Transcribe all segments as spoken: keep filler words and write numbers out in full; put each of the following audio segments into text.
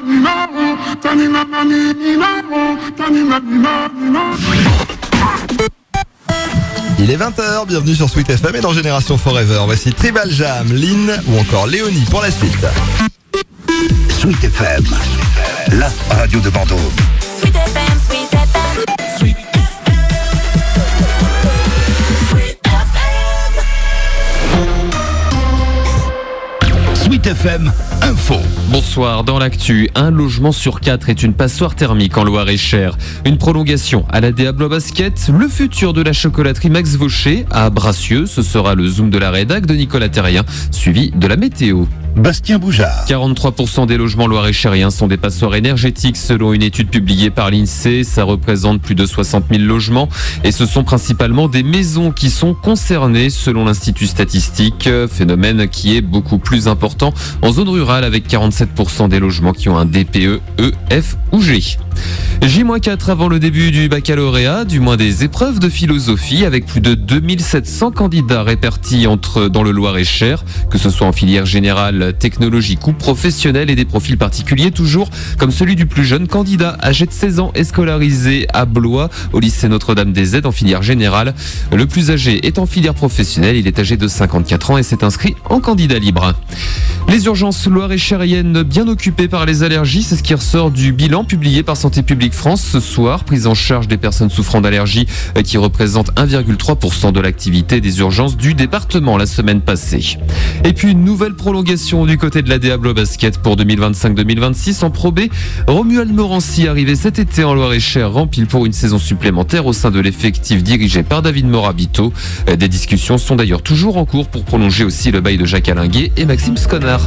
Il est vingt heures, bienvenue sur Sweet F M et dans Génération Forever. Voici Tribal Jam, Lynn ou encore Léonie pour la suite. Sweet F M, la radio de Bordeaux. Sweet F M, Sweet F M, Sweet Sweet F M Info. Bonsoir, dans l'actu, un logement sur quatre est une passoire thermique en Loir-et-Cher. Une prolongation à la Diablo Basket, le futur de la chocolaterie Max Vaucher à Bracieux, ce sera le zoom de la rédac de Nicolas Terrien, suivi de la météo. Bastien Boujard. quarante-trois pour cent des logements loir-et-chériens sont des passoires énergétiques selon une étude publiée par l'INSEE. Ça représente plus de soixante mille logements et ce sont principalement des maisons qui sont concernées selon l'Institut statistique. Phénomène qui est beaucoup plus important en zone rurale avec quarante-sept pour cent des logements qui ont un D P E, E, F ou G. J quatre avant le début du baccalauréat, du moins des épreuves de philosophie avec plus de deux mille sept cents candidats répartis entre dans le Loir-et-Cher, que ce soit en filière générale, technologique ou professionnelle et des profils particuliers toujours, comme celui du plus jeune candidat âgé de seize ans et scolarisé à Blois au lycée Notre-Dame-des-Aides en filière générale. Le plus âgé est en filière professionnelle, il est âgé de cinquante-quatre ans et s'est inscrit en candidat libre. Les urgences loir-et-chériennes bien occupées par les allergies, c'est ce qui ressort du bilan publié par Santé publique France ce soir. Prise en charge des personnes souffrant d'allergies qui représente un virgule trois pour cent de l'activité des urgences du département la semaine passée. Et puis une nouvelle prolongation du côté de la Diablo Basket pour deux mille vingt-cinq deux mille vingt-six en Pro B. Romuald Morancy arrivé cet été en Loir-et-Cher rempile pour une saison supplémentaire au sein de l'effectif dirigé par David Morabito. Des discussions sont d'ailleurs toujours en cours pour prolonger aussi le bail de Jacques Alinguet et Maxime Sconard.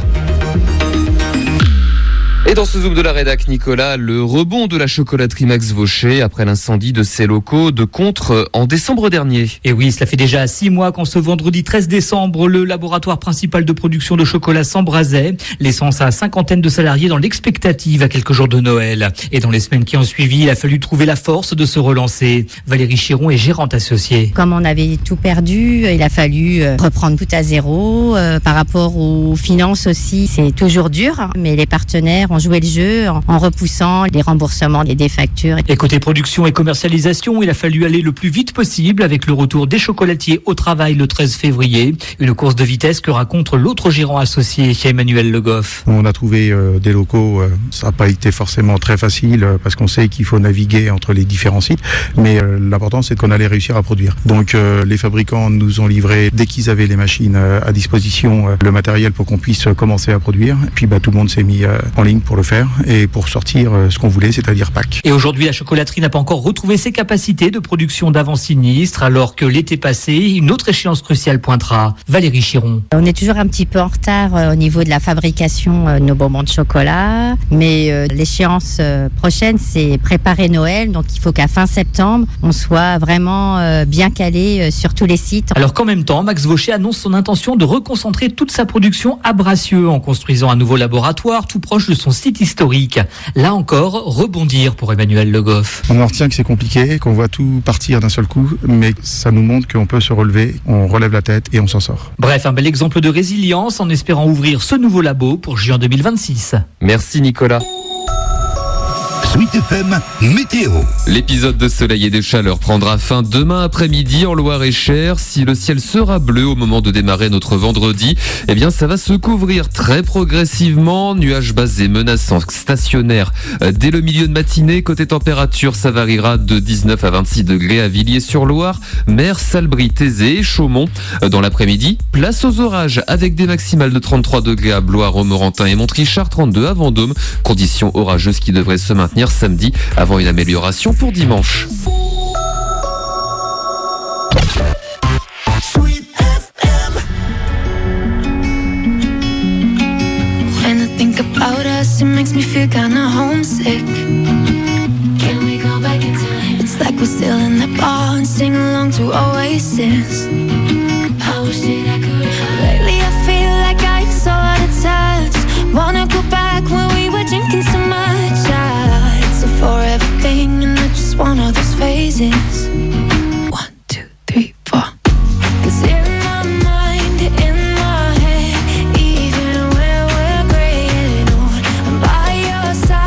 Et dans ce zoom de la rédac, Nicolas, le rebond de la chocolaterie Max Vaucher après l'incendie de ses locaux de Contre en décembre dernier. Et oui, cela fait déjà six mois qu'en ce vendredi treize décembre, le laboratoire principal de production de chocolat s'embrasait, laissant sa cinquantaine de salariés dans l'expectative à quelques jours de Noël. Et dans les semaines qui ont suivi, il a fallu trouver la force de se relancer. Valérie Chiron est gérante associée. Comme on avait tout perdu, il a fallu reprendre tout à zéro. Euh, par rapport aux finances aussi, c'est toujours dur, mais les partenaires ont joué le jeu en, en repoussant les remboursements des, des factures. Et côté production et commercialisation, il a fallu aller le plus vite possible avec le retour des chocolatiers au travail le treize février. Une course de vitesse que raconte l'autre gérant associé, Emmanuel Le Goff. On a trouvé euh, des locaux, euh, ça n'a pas été forcément très facile euh, parce qu'on sait qu'il faut naviguer entre les différents sites, mais euh, l'important c'est qu'on allait réussir à produire. Donc euh, les fabricants nous ont livré, dès qu'ils avaient les machines euh, à disposition, euh, le matériel pour qu'on puisse euh, commencer à produire. Puis bah, tout le monde s'est mis euh, en ligne pour le faire et pour sortir euh, ce qu'on voulait, c'est-à-dire Pâques. Et aujourd'hui, la chocolaterie n'a pas encore retrouvé ses capacités de production d'avant sinistre, alors que l'été passé, une autre échéance cruciale pointera. Valérie Chiron. On est toujours un petit peu en retard euh, au niveau de la fabrication euh, de nos bonbons de chocolat, mais euh, l'échéance euh, prochaine, c'est préparer Noël, donc il faut qu'à fin septembre, on soit vraiment euh, bien calé euh, sur tous les sites. Alors qu'en même temps, Max Vaucher annonce son intention de reconcentrer toute sa production à Bracieux en construisant un nouveau laboratoire tout proche de son site historique. Là encore, rebondir pour Emmanuel Le Goff. On en retient que c'est compliqué, qu'on voit tout partir d'un seul coup, mais ça nous montre qu'on peut se relever, on relève la tête et on s'en sort. Bref, un bel exemple de résilience en espérant ouvrir ce nouveau labo pour juin deux mille vingt-six. Merci Nicolas. Sweet F M Météo. L'épisode de soleil et de chaleur prendra fin demain après-midi en Loir-et-Cher. Si le ciel sera bleu au moment de démarrer notre vendredi, eh bien ça va se couvrir très progressivement. Nuages bas et menaçants stationnaires dès le milieu de matinée. Côté température, ça variera de dix-neuf à vingt-six degrés à Villiers-sur-Loire, Mer, Salbris, Thésée et Chaumont. Dans l'après-midi, place aux orages avec des maximales de trente-trois degrés à Blois, Romorantin et Montrichard, trente-deux à Vendôme. Conditions orageuses qui devraient se maintenir samedi avant une amélioration pour dimanche. When I think about us, it makes me feel kinda homesick. Can we go back in time? It's like we're still in the bar and sing along to Oasis. I wish that I could. Lately I feel like I'm so out of touch. Wanna go back when we were drinking so much. It's a forever thing and I just want all those phases. One, two, three, four. 'Cause in my mind, in my head, even when we're grey and old, I'm by your side.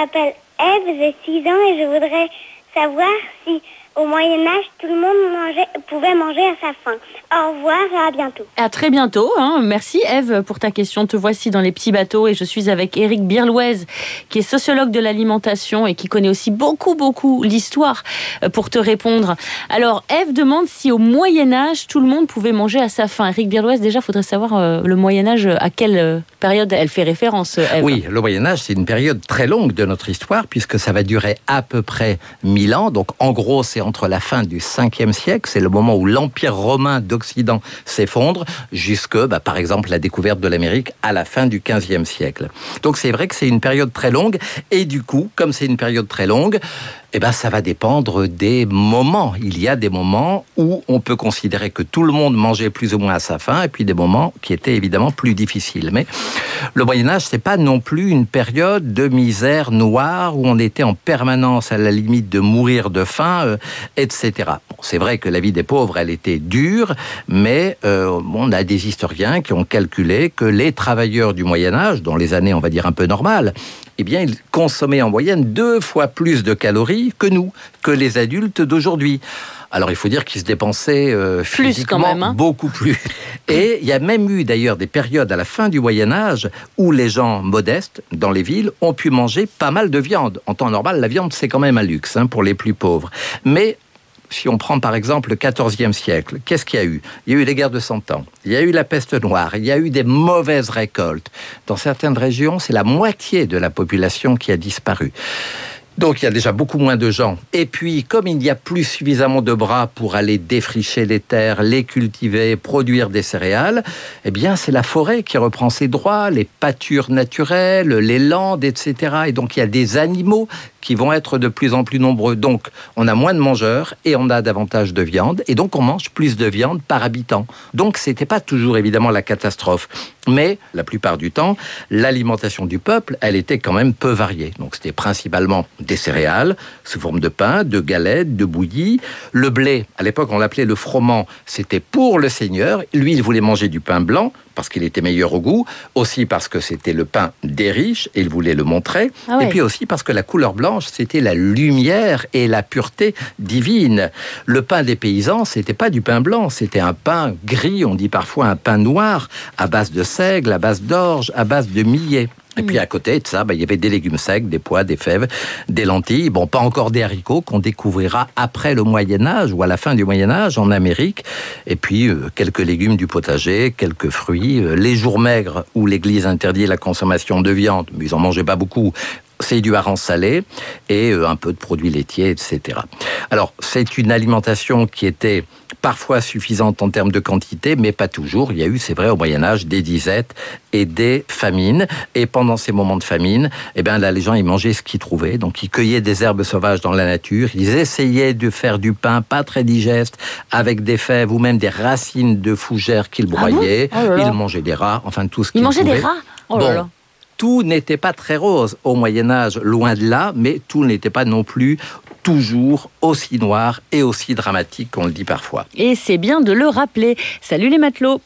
m'appelle Eve, j'ai six ans et je voudrais savoir si au Moyen-Âge tout le monde mangeait, pouvait manger à sa faim. Au revoir et à bientôt. À très bientôt. Hein. Merci Eve pour ta question. Te voici dans les petits bateaux et je suis avec Éric Birlouez qui est sociologue de l'alimentation et qui connaît aussi beaucoup beaucoup l'histoire pour te répondre. Alors Eve demande si au Moyen-Âge tout le monde pouvait manger à sa faim. Éric Birlouez, déjà faudrait savoir euh, le Moyen-Âge, à quelle période elle fait référence, Eve. Oui, le Moyen-Âge c'est une période très longue de notre histoire puisque ça va durer à peu près mille ans. Donc en gros c'est entre la fin du cinquième siècle, c'est le moment où l'Empire romain d'Occident s'effondre, jusque, bah, par exemple, la découverte de l'Amérique à la fin du quinzième siècle. Donc c'est vrai que c'est une période très longue, et du coup, comme c'est une période très longue, eh ben, ça va dépendre des moments. Il y a des moments où on peut considérer que tout le monde mangeait plus ou moins à sa faim, et puis des moments qui étaient évidemment plus difficiles. Mais le Moyen-Âge, c'est pas non plus une période de misère noire où on était en permanence à la limite de mourir de faim, euh, et cetera. Bon, c'est vrai que la vie des pauvres, elle était dure, mais euh, on a des historiens qui ont calculé que les travailleurs du Moyen-Âge, dans les années, on va dire, un peu normales, eh bien, ils consommaient en moyenne deux fois plus de calories que nous, que les adultes d'aujourd'hui. Alors, il faut dire qu'ils se dépensaient euh, plus physiquement quand même, hein. beaucoup plus. Et il y a même eu d'ailleurs des périodes à la fin du Moyen-Âge où les gens modestes, dans les villes, ont pu manger pas mal de viande. En temps normal, la viande, c'est quand même un luxe hein, pour les plus pauvres. Mais si on prend par exemple le quatorzième siècle, qu'est-ce qu'il y a eu ? Il y a eu les guerres de Cent Ans, il y a eu la peste noire, il y a eu des mauvaises récoltes. Dans certaines régions, c'est la moitié de la population qui a disparu. Donc il y a déjà beaucoup moins de gens. Et puis, comme il n'y a plus suffisamment de bras pour aller défricher les terres, les cultiver, produire des céréales, eh bien c'est la forêt qui reprend ses droits, les pâtures naturelles, les landes, et cetera. Et donc il y a des animaux qui vont être de plus en plus nombreux. Donc on a moins de mangeurs et on a davantage de viande. Et donc on mange plus de viande par habitant. Donc c'était pas toujours évidemment la catastrophe. Mais la plupart du temps, l'alimentation du peuple, elle était quand même peu variée. Donc c'était principalement des céréales, sous forme de pain, de galettes, de bouillies. Le blé, à l'époque on l'appelait le froment, c'était pour le seigneur. Lui, il voulait manger du pain blanc, parce qu'il était meilleur au goût, aussi parce que c'était le pain des riches, et il voulait le montrer, ah ouais. Et puis aussi parce que la couleur blanche, c'était la lumière et la pureté divine. Le pain des paysans, c'était pas du pain blanc, c'était un pain gris, on dit parfois un pain noir, à base de seigle, à base d'orge, à base de millet. Et puis à côté de ça, bah, il y avait des légumes secs, des pois, des fèves, des lentilles. Bon, pas encore des haricots qu'on découvrira après le Moyen-Âge ou à la fin du Moyen-Âge en Amérique. Et puis euh, quelques légumes du potager, quelques fruits. Euh, les jours maigres où l'Église interdit la consommation de viande, mais ils en mangeaient pas beaucoup. C'est du hareng salé et euh, un peu de produits laitiers, et cetera. Alors, c'est une alimentation qui était parfois suffisante en termes de quantité, mais pas toujours. Il y a eu, c'est vrai, au Moyen-Âge, des disettes et des famines. Et pendant ces moments de famine, eh bien, là, les gens, ils mangeaient ce qu'ils trouvaient. Donc, ils cueillaient des herbes sauvages dans la nature. Ils essayaient de faire du pain pas très digeste avec des fèves ou même des racines de fougères qu'ils broyaient. Ah bon ? Oh là là. Ils mangeaient des rats, enfin, tout ce qu'ils pouvaient. Ils mangeaient des rats ? Oh là là. Bon. Tout n'était pas très rose au Moyen-Âge, loin de là, mais tout n'était pas non plus toujours aussi noir et aussi dramatique qu'on le dit parfois. Et c'est bien de le rappeler. Salut les matelots.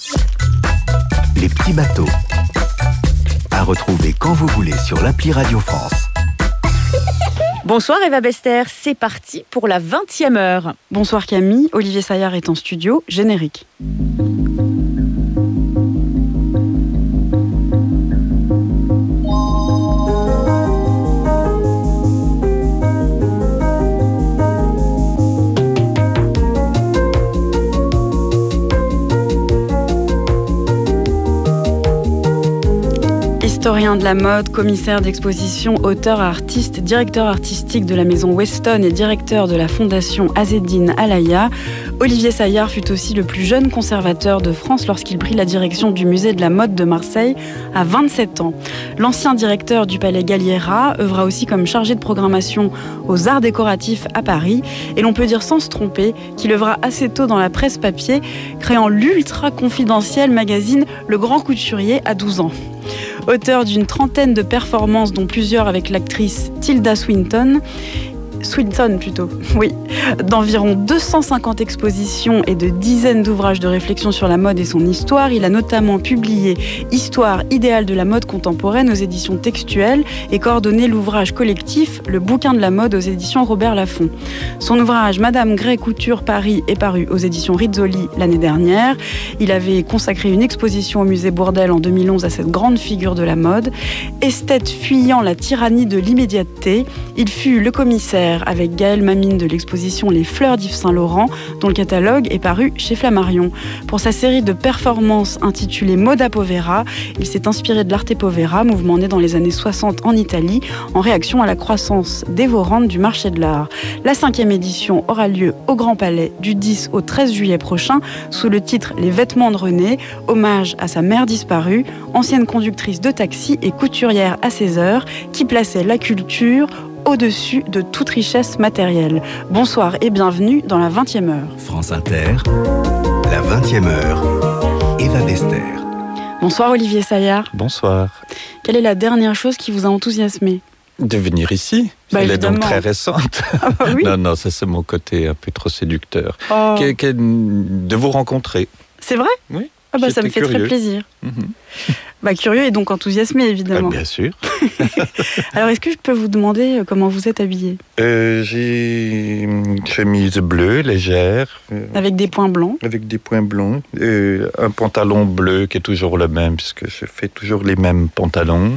Les petits bateaux. À retrouver quand vous voulez sur l'appli Radio France. Bonsoir Eva Bester, c'est parti pour la vingtième heure. Bonsoir Camille, Olivier Saillard est en studio, générique. Historien de la mode, commissaire d'exposition, auteur, artiste, directeur artistique de la maison Weston et directeur de la fondation Azzedine Alaïa, Olivier Saillard fut aussi le plus jeune conservateur de France lorsqu'il prit la direction du musée de la mode de Marseille à vingt-sept ans. L'ancien directeur du Palais Galliera œuvra aussi comme chargé de programmation aux arts décoratifs à Paris et l'on peut dire sans se tromper qu'il œuvra assez tôt dans la presse papier, créant l'ultra confidentiel magazine Le Grand Couturier à douze ans. Auteur d'une trentaine de performances, dont plusieurs avec l'actrice Tilda Swinton, Swinton plutôt, oui. D'environ deux cent cinquante expositions et de dizaines d'ouvrages de réflexion sur la mode et son histoire, il a notamment publié Histoire idéale de la mode contemporaine aux éditions Textuelles et coordonné l'ouvrage collectif Le bouquin de la mode aux éditions Robert Laffont. Son ouvrage Madame Gray Couture Paris est paru aux éditions Rizzoli l'année dernière. Il avait consacré une exposition au musée Bourdelle en deux mille onze à cette grande figure de la mode. Esthète fuyant la tyrannie de l'immédiateté, il fut le commissaire avec Gaël Mamine de l'exposition Les Fleurs d'Yves Saint-Laurent, dont le catalogue est paru chez Flammarion. Pour sa série de performances intitulée Moda Povera, il s'est inspiré de l'Arte Povera, mouvement né dans les années soixante en Italie, en réaction à la croissance dévorante du marché de l'art. La cinquième édition aura lieu au Grand Palais du dix au treize juillet prochain, sous le titre Les vêtements de René, hommage à sa mère disparue, ancienne conductrice de taxi et couturière à ses heures, qui plaçait la culture au-dessus de toute richesse matérielle. Bonsoir et bienvenue dans la vingtième heure. France Inter, la vingtième heure, Eva Bester. Bonsoir Olivier Saillard. Bonsoir. Quelle est la dernière chose qui vous a enthousiasmé ? De venir ici. Bah, Elle évidemment. est donc très récente. Ah bah oui. Non, non, ça c'est mon côté un peu trop séducteur. Oh. Que- que- de vous rencontrer. C'est vrai ? Oui. Ah bah, ça me J'étais fait très curieux. plaisir. Mhm. Bah, curieux et donc enthousiasmé, Ah, évidemment. bien sûr. Alors, est-ce que je peux vous demander euh, comment vous êtes habillé ? Euh, j'ai une chemise bleue, légère, euh, Avec des points blancs. avec des points blonds, euh, un pantalon bleu qui est toujours le même, puisque je fais toujours les mêmes pantalons,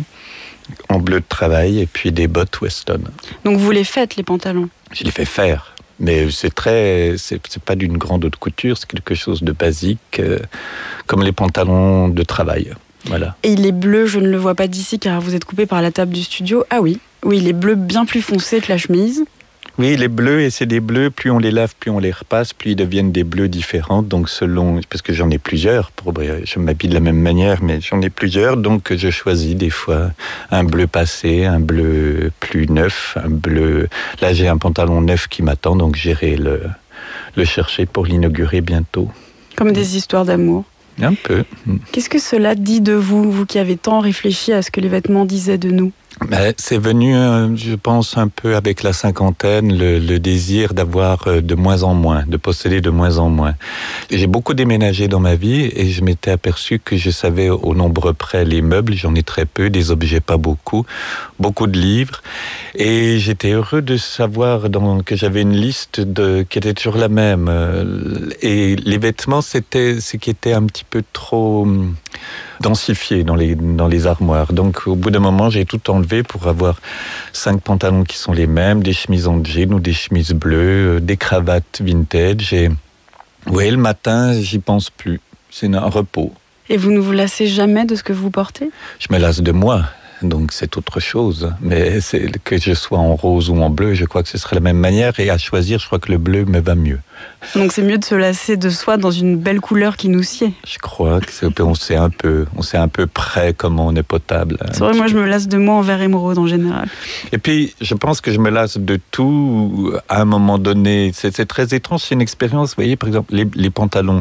en bleu de travail, et puis des bottes Weston. Donc, vous les faites, les pantalons ? Je les fais faire. Mais c'est très, c'est, c'est pas d'une grande haute couture, c'est quelque chose de basique, euh, comme les pantalons de travail. Voilà. Et il est bleu, je ne le vois pas d'ici car vous êtes coupé par la table du studio. Ah oui, oui, il est bleu bien plus foncé que la chemise. Oui, les bleus, et c'est des bleus, plus on les lave, plus on les repasse, plus ils deviennent des bleus différents. Donc selon, parce que j'en ai plusieurs, pour, je m'habille de la même manière, mais j'en ai plusieurs, donc je choisis des fois un bleu passé, un bleu plus neuf, un bleu... Là, j'ai un pantalon neuf qui m'attend, donc j'irai le, le chercher pour l'inaugurer bientôt. Comme des histoires d'amour. Un peu. Qu'est-ce que cela dit de vous, vous qui avez tant réfléchi à ce que les vêtements disaient de nous ? Ben, c'est venu, euh, je pense, un peu avec la cinquantaine, le, le désir d'avoir euh, de moins en moins, de posséder de moins en moins. J'ai beaucoup déménagé dans ma vie et je m'étais aperçu que je savais au nombre près les meubles, j'en ai très peu, des objets pas beaucoup, beaucoup de livres. Et j'étais heureux de savoir dans, que j'avais une liste de, qui était toujours la même. Euh, Et les vêtements, c'était ce qui était un petit peu trop hum, densifié dans les, dans les armoires. Donc au bout d'un moment, j'ai tout enlevé pour avoir cinq pantalons qui sont les mêmes, des chemises en jean ou des chemises bleues, euh, des cravates vintage. Et oui, le matin, j'y pense plus. C'est un repos. Et vous ne vous lassez jamais de ce que vous portez ? Je me lasse de moi. Donc c'est autre chose. Mais c'est, que je sois en rose ou en bleu, je crois que ce serait la même manière. Et à choisir, je crois que le bleu me va mieux. Donc c'est mieux de se lasser de soi dans une belle couleur qui nous sied. Je crois que c'est, on sait un peu, on sait un peu près comment on est potable. C'est vrai, moi je me lasse de moi en vert émeraude en général. Et puis, je pense que je me lasse de tout à un moment donné. C'est, c'est très étrange, c'est une expérience. Vous voyez, par exemple, les, les pantalons.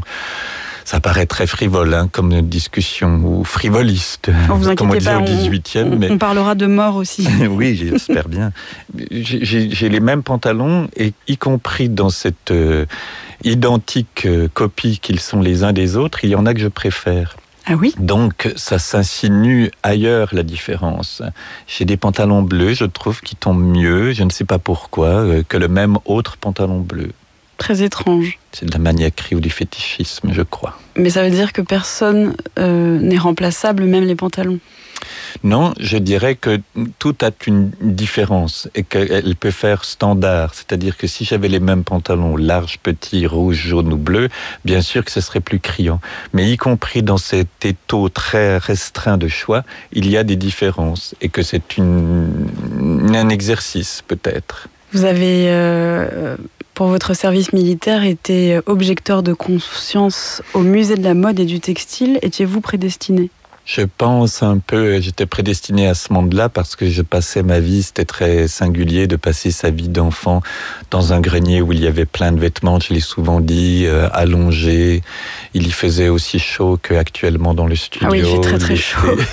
Ça paraît très frivole, hein, comme discussion, ou frivoliste, Oh, vous comme on inquiétez disait pas, au on- dix-huitième. on, mais... on parlera de mort aussi. Oui, j'espère bien. J'ai, j'ai, j'ai les mêmes pantalons, et y compris dans cette euh, identique euh, copie qu'ils sont les uns des autres, il y en a que je préfère. Ah oui ? Donc, ça s'insinue ailleurs, la différence. J'ai des pantalons bleus, je trouve, qui tombent mieux, je ne sais pas pourquoi, euh, que le même autre pantalon bleu. Très étrange. C'est de la maniaquerie ou du fétichisme, je crois. Mais ça veut dire que personne euh, n'est remplaçable, même les pantalons. Non, je dirais que tout a une différence et qu'elle peut faire standard. C'est-à-dire que si j'avais les mêmes pantalons, larges, petits, rouges, jaunes ou bleus, bien sûr que ce serait plus criant. Mais y compris dans cet étau très restreint de choix, il y a des différences et que c'est une, un exercice peut-être. Vous avez, euh, pour votre service militaire, été objecteur de conscience au musée de la mode et du textile. Étiez-vous prédestiné ? Je pense un peu, j'étais prédestiné à ce monde-là parce que je passais ma vie, c'était très singulier de passer sa vie d'enfant dans un grenier où il y avait plein de vêtements, je l'ai souvent dit, euh, allongé. Il y faisait aussi chaud qu'actuellement dans le studio. Ah oui, il fait très très chaud.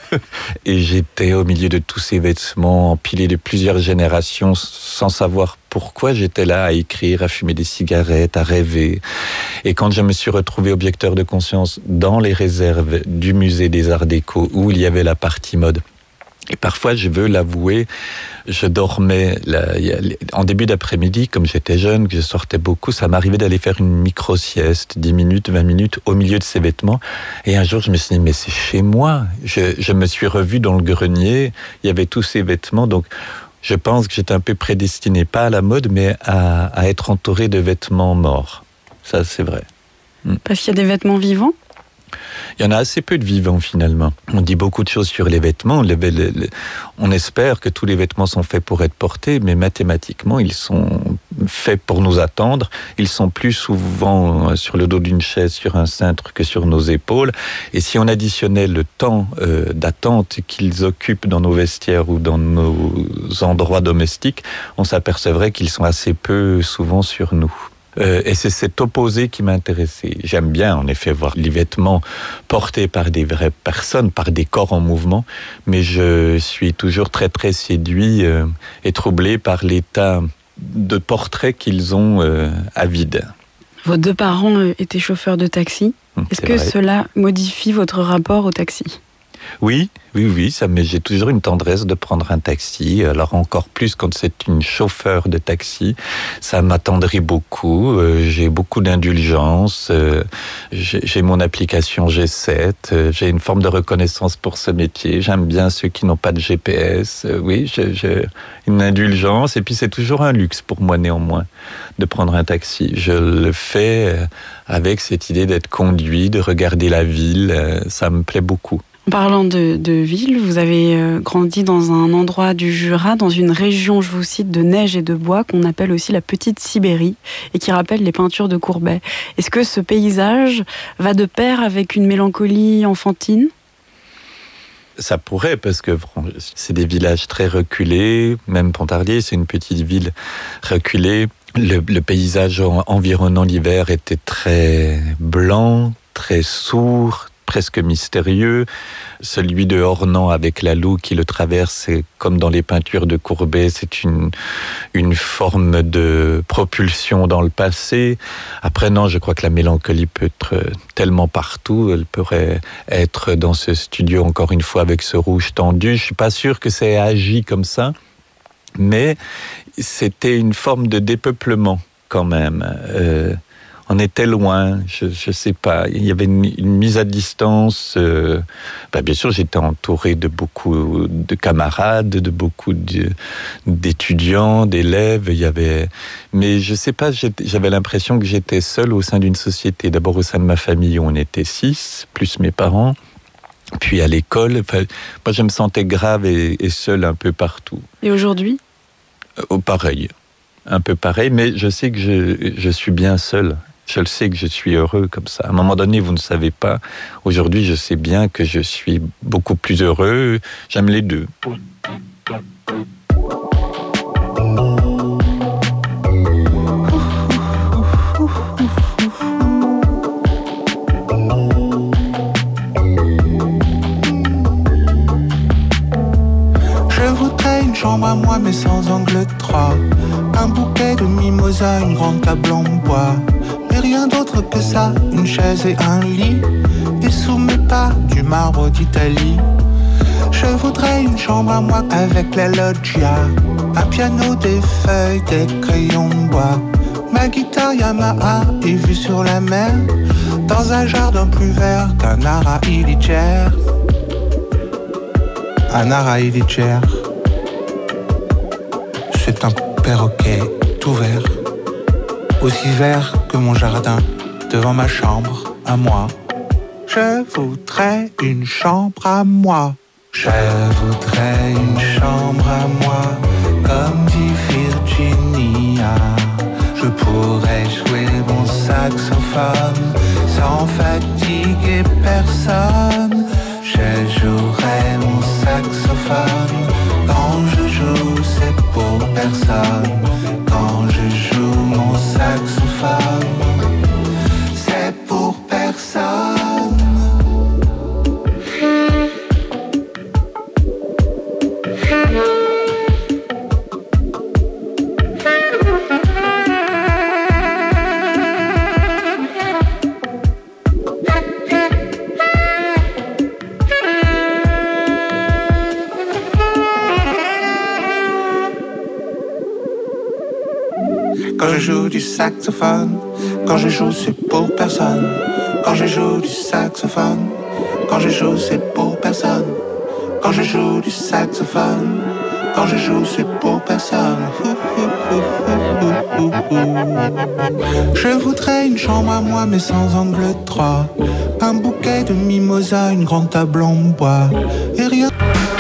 Et j'étais au milieu de tous ces vêtements empilés de plusieurs générations sans savoir pourquoi j'étais là à écrire, à fumer des cigarettes, à rêver. Et quand je me suis retrouvé objecteur de conscience dans les réserves du musée des Arts Déco où il y avait la partie mode, et parfois, je veux l'avouer, je dormais là, en début d'après-midi, comme j'étais jeune, que je sortais beaucoup, ça m'arrivait d'aller faire une micro-sieste, dix minutes, vingt minutes, au milieu de ces vêtements. Et un jour, je me suis dit, mais c'est chez moi. Je, je me suis revu dans le grenier, il y avait tous ces vêtements, donc je pense que j'étais un peu prédestiné, pas à la mode, mais à, à être entouré de vêtements morts. Ça, c'est vrai. Parce qu'il y a des vêtements vivants ? Il y en a assez peu de vivants finalement. On dit beaucoup de choses sur les vêtements. Les, les, les, on espère que tous les vêtements sont faits pour être portés, mais mathématiquement, ils sont faits pour nous attendre. Ils sont plus souvent sur le dos d'une chaise, sur un cintre que sur nos épaules. Et si on additionnait le temps euh, d'attente qu'ils occupent dans nos vestiaires ou dans nos endroits domestiques, on s'apercevrait qu'ils sont assez peu souvent sur nous. Euh, et c'est cet opposé qui m'intéressait. J'aime bien, en effet, voir les vêtements portés par des vraies personnes, par des corps en mouvement, mais je suis toujours très, très séduit euh, et troublé par l'état de portrait qu'ils ont euh, à vide. Vos deux parents étaient chauffeurs de taxi. Hum, Est-ce que vrai. Cela modifie votre rapport au taxi ? Oui, oui, oui, ça, mais j'ai toujours une tendresse de prendre un taxi. Alors encore plus quand c'est une chauffeur de taxi, ça m'attendrit beaucoup. Euh, j'ai beaucoup d'indulgence. Euh, j'ai, j'ai mon application G sept. Euh, j'ai une forme de reconnaissance pour ce métier. J'aime bien ceux qui n'ont pas de G P S. Euh, oui, j'ai, j'ai une indulgence. Et puis c'est toujours un luxe pour moi néanmoins de prendre un taxi. Je le fais avec cette idée d'être conduit, de regarder la ville. Euh, ça me plaît beaucoup. En parlant de, de ville, vous avez euh, grandi dans un endroit du Jura, dans une région, je vous cite, de neige et de bois, qu'on appelle aussi la Petite Sibérie, et qui rappelle les peintures de Courbet. Est-ce que ce paysage va de pair avec une mélancolie enfantine ? Ça pourrait, parce que c'est des villages très reculés, même Pontarlier, c'est une petite ville reculée. Le, le paysage environnant l'hiver était très blanc, très sourd, presque mystérieux. Celui de Ornans avec la Loue qui le traverse, c'est comme dans les peintures de Courbet, c'est une, une forme de propulsion dans le passé. Après, non, je crois que la mélancolie peut être tellement partout. Elle pourrait être dans ce studio, encore une fois, avec ce rouge tendu. Je suis pas sûr que c'est agi comme ça, mais c'était une forme de dépeuplement quand même. Euh, On était loin, je ne sais pas, il y avait une, une mise à distance. Euh, bah bien sûr, j'étais entouré de beaucoup de camarades, de beaucoup de, d'étudiants, d'élèves. Il y avait, mais je ne sais pas, j'avais l'impression que j'étais seul au sein d'une société. D'abord au sein de ma famille où on était six, plus mes parents. Puis à l'école, enfin, moi je me sentais grave et, et seul un peu partout. Et aujourd'hui ? euh, Pareil, un peu pareil, mais je sais que je, je suis bien seul. Je le sais que je suis heureux comme ça. À un moment donné, vous ne savez pas. Aujourd'hui, je sais bien que je suis beaucoup plus heureux. J'aime les deux. Je voudrais une chambre à moi, mais sans angle droit. Un bouquet de mimosa, une grande table en bois. Rien d'autre que ça, une chaise et un lit. Et sous mes pas, du marbre d'Italie. Je voudrais une chambre à moi avec la loggia. Un piano, des feuilles, des crayons de bois. Ma guitare Yamaha et vue sur la mer. Dans un jardin plus vert qu'un Ara Illicher. Un Ara Illicher. C'est un perroquet tout vert. Aussi vert que mon jardin, devant ma chambre, à moi. Je voudrais une chambre à moi. Je voudrais une chambre à moi, comme dit Virginia. Je pourrais jouer mon saxophone, sans fatiguer personne. Je jouerai mon saxophone, quand je joue c'est pour personne. Quand je joue mon saxophone, c'est pour personne. je joue du saxophone, quand je joue c'est pour personne. Quand je joue du saxophone, quand je joue c'est pour personne. Quand je joue du saxophone, quand je joue c'est pour personne. Je voudrais une chambre à moi mais sans angle droit. Un bouquet de mimosa, une grande table en bois. Et rien.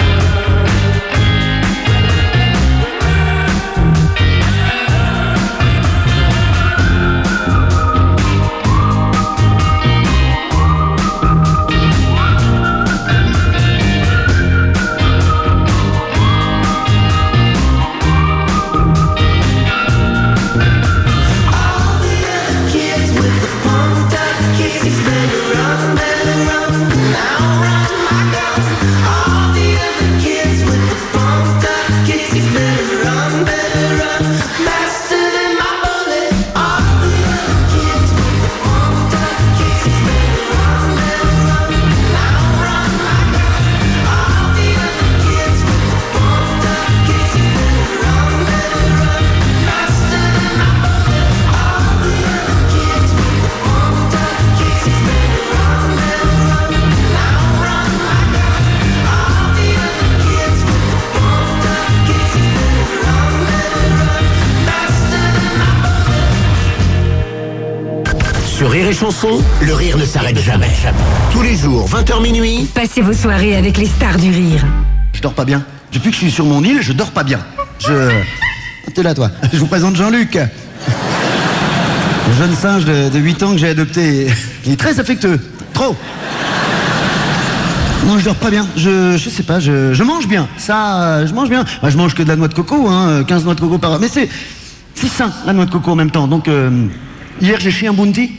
Sur Rire et Chanson, le rire ne s'arrête jamais. Tous les jours, vingt heures minuit. Passez vos soirées avec les stars du rire. Je dors pas bien. Depuis que je suis sur mon île, je dors pas bien. Je... T'es là, toi. Je vous présente Jean-Luc. Le jeune singe de, de huit ans que j'ai adopté. Il est très affectueux. Trop. Non, je dors pas bien. Je, je sais pas, je, je mange bien. Ça, je mange bien. Bah, je mange que de la noix de coco, hein, quinze noix de coco par heure. Mais c'est, c'est sain, la noix de coco en même temps. Donc, euh, hier, j'ai chié un bounty.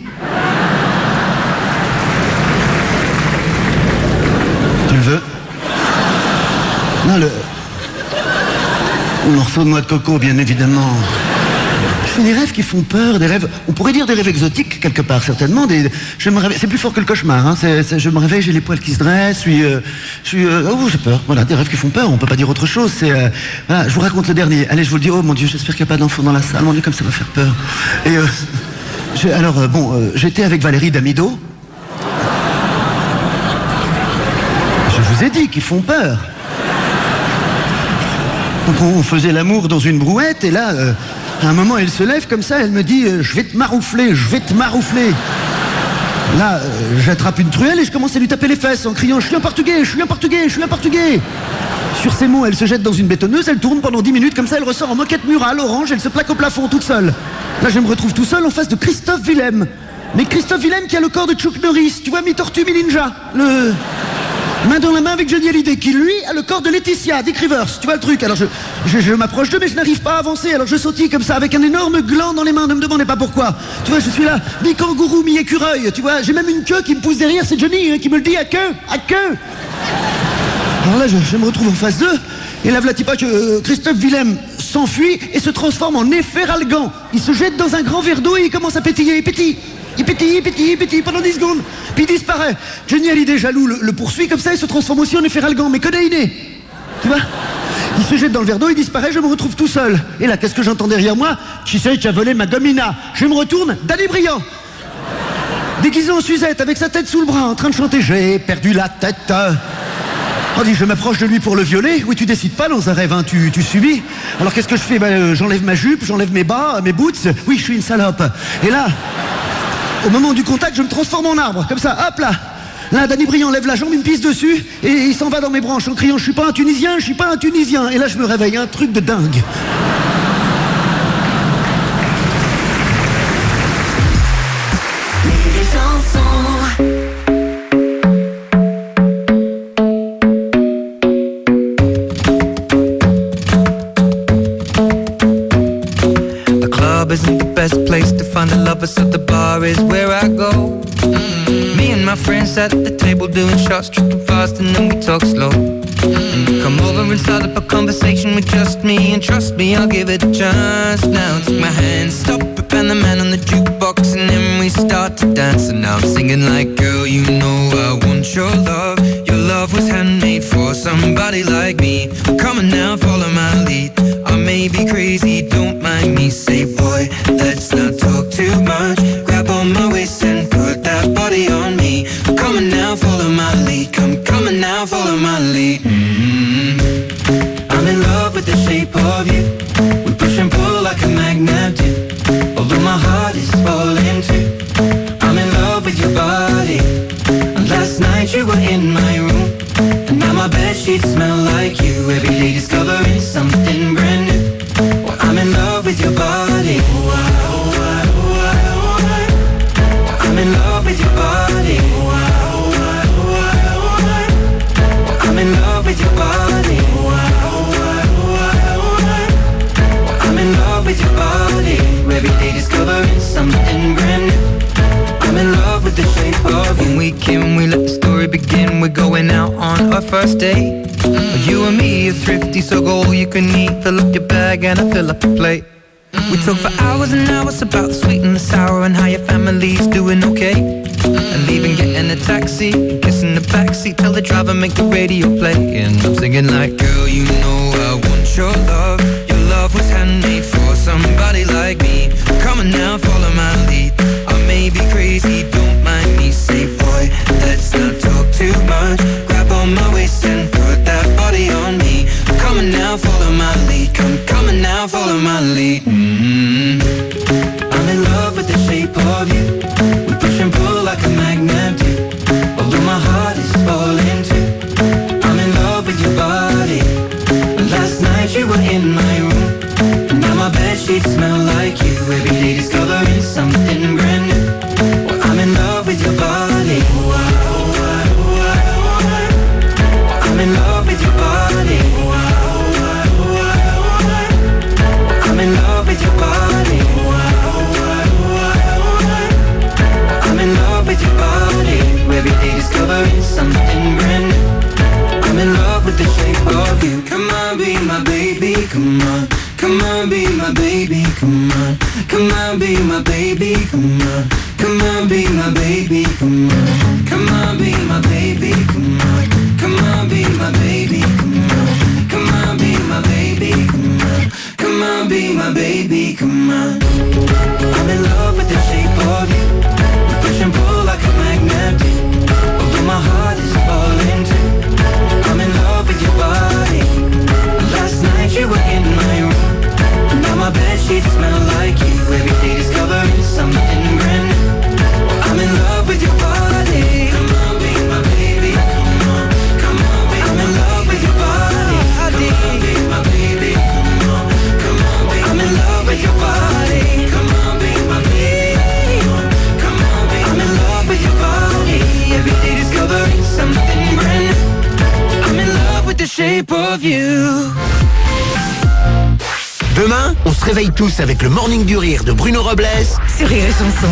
Tu le veux? Non, le... Le morceau de noix de coco, bien évidemment. Je fais des rêves qui font peur, des rêves... On pourrait dire des rêves exotiques, quelque part, certainement. Des... Je me réveille... C'est plus fort que le cauchemar. Hein. C'est, c'est... Je me réveille, j'ai les poils qui se dressent, je suis... Euh... Je suis... Euh... Oh, j'ai peur. Voilà, des rêves qui font peur, on peut pas dire autre chose. C'est... Euh... Voilà, je vous raconte le dernier. Allez, je vous le dis. Oh, mon Dieu, j'espère qu'il n'y a pas d'enfant dans la salle. Mon Dieu, comme ça va faire peur. Et... Euh... Je... Alors, euh, bon, euh, j'étais avec Valérie Damido. Je vous ai dit qu'ils font peur. Donc on faisait l'amour dans une brouette et là, euh, à un moment, elle se lève comme ça, elle me dit euh, « Je vais te maroufler, je vais te maroufler ». Là, euh, j'attrape une truelle et je commence à lui taper les fesses en criant « Je suis un portugais, je suis un portugais, je suis un portugais ». Sur ces mots, elle se jette dans une bétonneuse, elle tourne pendant dix minutes, comme ça elle ressort en moquette murale, orange, elle se plaque au plafond toute seule. Là, je me retrouve tout seul en face de Christophe Willem. Mais Christophe Willem qui a le corps de Chuck Norris, tu vois, mi-tortue, mi-ninja. Le... Main dans la main avec Johnny Hallyday, qui lui a le corps de Laetitia, Dick Rivers, tu vois le truc. Alors je, je, je m'approche d'eux, mais je n'arrive pas à avancer. Alors je sautille comme ça, avec un énorme gland dans les mains, ne me demandez pas pourquoi. Tu vois, je suis là, mi-kangourou, mi-écureuil, tu vois. J'ai même une queue qui me pousse derrière, c'est Johnny hein, qui me le dit à queue, à queue. Alors là, je, je me retrouve en face d'eux, et là, voilà pas que euh, Christophe Willem s'enfuit et se transforme en Néferalgan. Il se jette dans un grand verre d'eau et il commence à pétiller, il pétille. Il pétille, il pétille, il pétille pendant dix secondes, puis il disparaît. Johnny Hallyday, jaloux, le, le poursuit comme ça, il se transforme aussi en Néferalgan, mais que Dainé. Tu vois? Il se jette dans le verre d'eau, il disparaît, je me retrouve tout seul. Et là, qu'est-ce que j'entends derrière moi? Qui c'est qui a volé ma domina? Je me retourne, Danny Briand, déguisé en Suzette, avec sa tête sous le bras, en train de chanter « J'ai perdu la tête ». On dit, je m'approche de lui pour le violer. Oui, tu décides pas dans un rêve, hein, tu, tu subis. Alors qu'est-ce que je fais? Ben, euh, j'enlève ma jupe, j'enlève mes bas, mes boots. Oui, je suis une salope. Et là... Au moment du contact, je me transforme en arbre, comme ça, hop là. Là, Danny Briand lève la jambe, il me pisse dessus, et il s'en va dans mes branches en criant « Je suis pas un Tunisien, je suis pas un Tunisien ». Et là, je me réveille, un truc de dingue. Isn't the best place to find a lover, so the bar is where I go. Mm-hmm. Me and my friends at the table doing shots, tripping fast, and then we talk slow. Mm-hmm. Come over and start up a conversation with just me, and trust me, I'll give it a chance. Now take my hand, stop it, and the man on the jukebox, and then we start to dance. And now I'm singing like, girl, you know I want your love. Your love was handmade for somebody like me. Come on now, follow my lead. I may be crazy, don't mind me. Say, boy, let's Come, come on now, follow my lead. Mm-hmm. I'm in love with the shape of you. We push and pull like a magnet do. Although my heart is falling too. I'm in love with your body. And last night you were in my room. And now my bedsheets smell like you. Every day discovering something brand new. Well, I'm in love with your body. Oh, I, oh, I, oh, I, oh, I. I'm in love with your body. Oh, I, oh, I, oh, I, oh, I. I'm in love with your body. Oh, I, oh, I, oh, I, oh, I. I'm in love with your body. Every day discovering something brand new. I'm in love with the shape of you. When we came, we let the story begin. We're going out on our first date. Mm-hmm. You and me are thrifty, so go all you can eat. Fill up your bag and I fill up your plate. Mm-hmm. We talk for hours and hours about the sweet and the sour and how your family's doing okay. Mm-hmm. And even getting a taxi, kissing the backseat, tell the driver make the radio play. And I'm singing like, girl, you know I want your love. Your love was handmade for somebody like me. Come on now, follow my lead. I may be crazy, don't mind me. Say, boy, let's not talk too much. Grab on my waist and put that body on me. Come on now, follow my lead. Come, come on now, follow my lead. Mm-hmm. I'm in love with the shape of you. We push and pull like a magnet do. Although my heart is falling too. I'm in love with your body. Last night you were in my room. And now my bedsheets smell like you. Every day discovering something brand new. Well, I'm in love with your body. Oh, I, oh, I, oh, I, oh, I. I'm in love with your body. Oh, I, oh, I, oh, I, oh, I. I'm in love with your body. Oh, I, oh, I, oh, I, oh, I. I'm in love with your body. Every day discovering something brand new. I'm in love with the shape of you. Come on, be my baby, come on. Come on, be my baby, come on. Come on, be my baby, come on. Come on, be my baby, come on. Come on, be my baby, come on. Come on, be my baby, come on. Come on, be my baby, come on. Come on, be my baby, come on. I'm in love with the shape of you. We push and pull like a magnet do. Although my heart is falling too. I'm in love with your body. Last night you were in my room. Now my bedsheets smell like you. Every day discovering something brand new. I'm in love with your body. Come on, be my baby. Come on, come on, be I'm in love with your body. Come on, be my baby. Come on, come on, be I'm in love with your body. Come on, be my baby. Come on, be I'm in love with your body. Every day discovering something brand new. I'm in love with the shape of you. Demain, on se réveille tous avec le Morning du Rire de Bruno Robles sur Rire et Chanson.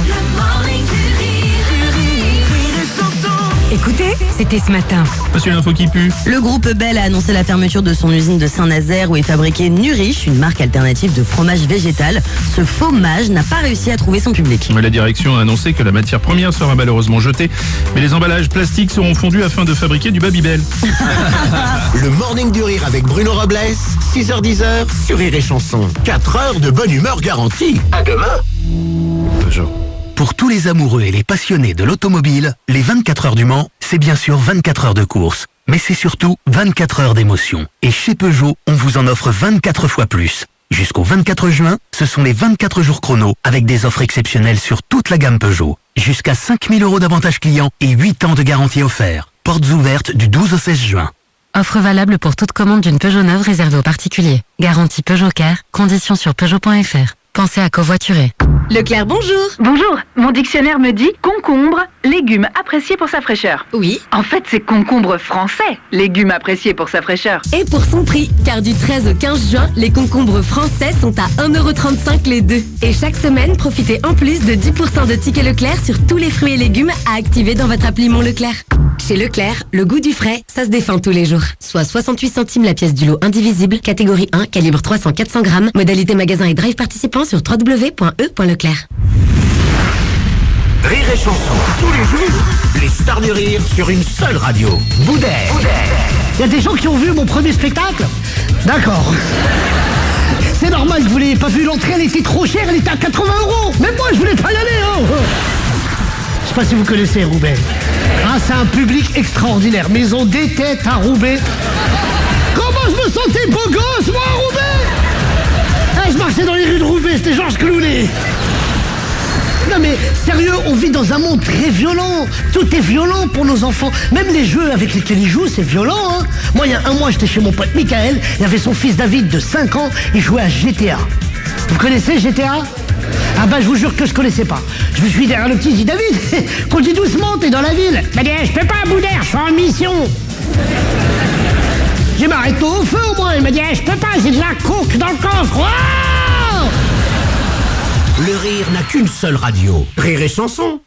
Écoutez, c'était ce matin. Monsieur l'info qui pue. Le groupe Bell a annoncé la fermeture de son usine de Saint-Nazaire où est fabriqué Nurich, une marque alternative de fromage végétal. Ce fromage n'a pas réussi à trouver son public. La direction a annoncé que la matière première sera malheureusement jetée, mais les emballages plastiques seront fondus afin de fabriquer du Babybel. Le Morning du Rire avec Bruno Robles, six heures dix sur Rire et Chanson. quatre heures de bonne humeur garantie. À demain. Peugeot. Pour tous les amoureux et les passionnés de l'automobile, les vingt-quatre heures du Mans, c'est bien sûr vingt-quatre heures de course. Mais c'est surtout vingt-quatre heures d'émotion. Et chez Peugeot, on vous en offre vingt-quatre fois plus. Jusqu'au vingt-quatre juin, ce sont les vingt-quatre jours chrono avec des offres exceptionnelles sur toute la gamme Peugeot. Jusqu'à cinq mille euros d'avantages clients et huit ans de garantie offert. Portes ouvertes du douze au seize juin. Offre valable pour toute commande d'une Peugeot neuve réservée aux particuliers. Garantie Peugeot Care, conditions sur Peugeot point F R. Pensez à covoiturer. Leclerc, bonjour. Bonjour, mon dictionnaire me dit concombre, légume apprécié pour sa fraîcheur. Oui. En fait, c'est concombre français, légume apprécié pour sa fraîcheur. Et pour son prix, car du treize au quinze juin, les concombres français sont à un euro trente-cinq les deux. Et chaque semaine, profitez en plus de dix pour cent de tickets Leclerc sur tous les fruits et légumes à activer dans votre appli Mon Leclerc. Chez Leclerc, le goût du frais, ça se défend tous les jours. Soit soixante-huit centimes la pièce du lot indivisible, catégorie un, calibre trois cents à quatre cents grammes, modalité magasin et drive participant sur w w w point e point leclerc. Rire et Chanson, tous les jours, les stars du rire sur une seule radio. Boudère. Il y a des gens qui ont vu mon premier spectacle? D'accord. C'est normal que vous l'ayez pas vu, l'entrée elle était trop chère, elle était à quatre-vingts euros. Mais moi je voulais pas y aller, hein. Je sais pas si vous connaissez Roubaix. grâce à un public extraordinaire. Maison des têtes à Roubaix. Comment je me sentais beau gosse, moi, à Roubaix. Ah, je marchais dans les rues de Roubaix, c'était Georges Clooney. Non mais sérieux, on vit dans un monde très violent. Tout est violent pour nos enfants. Même les jeux avec lesquels ils jouent, c'est violent, hein. Moi, il y a un mois, j'étais chez mon pote Michael. Il y avait son fils David de cinq ans. Il jouait à G T A. Vous connaissez G T A? Ah bah je vous jure que je connaissais pas. Je me suis derrière le petit, je dis David, conduis doucement, t'es dans la ville. Il m'a dit, je peux pas, Boudère, je suis en mission. J'ai m'arrête-toi au feu au moins. Il m'a dit, je peux pas, j'ai de la coke dans le coffre. Oh Le rire n'a qu'une seule radio. Rire et chanson.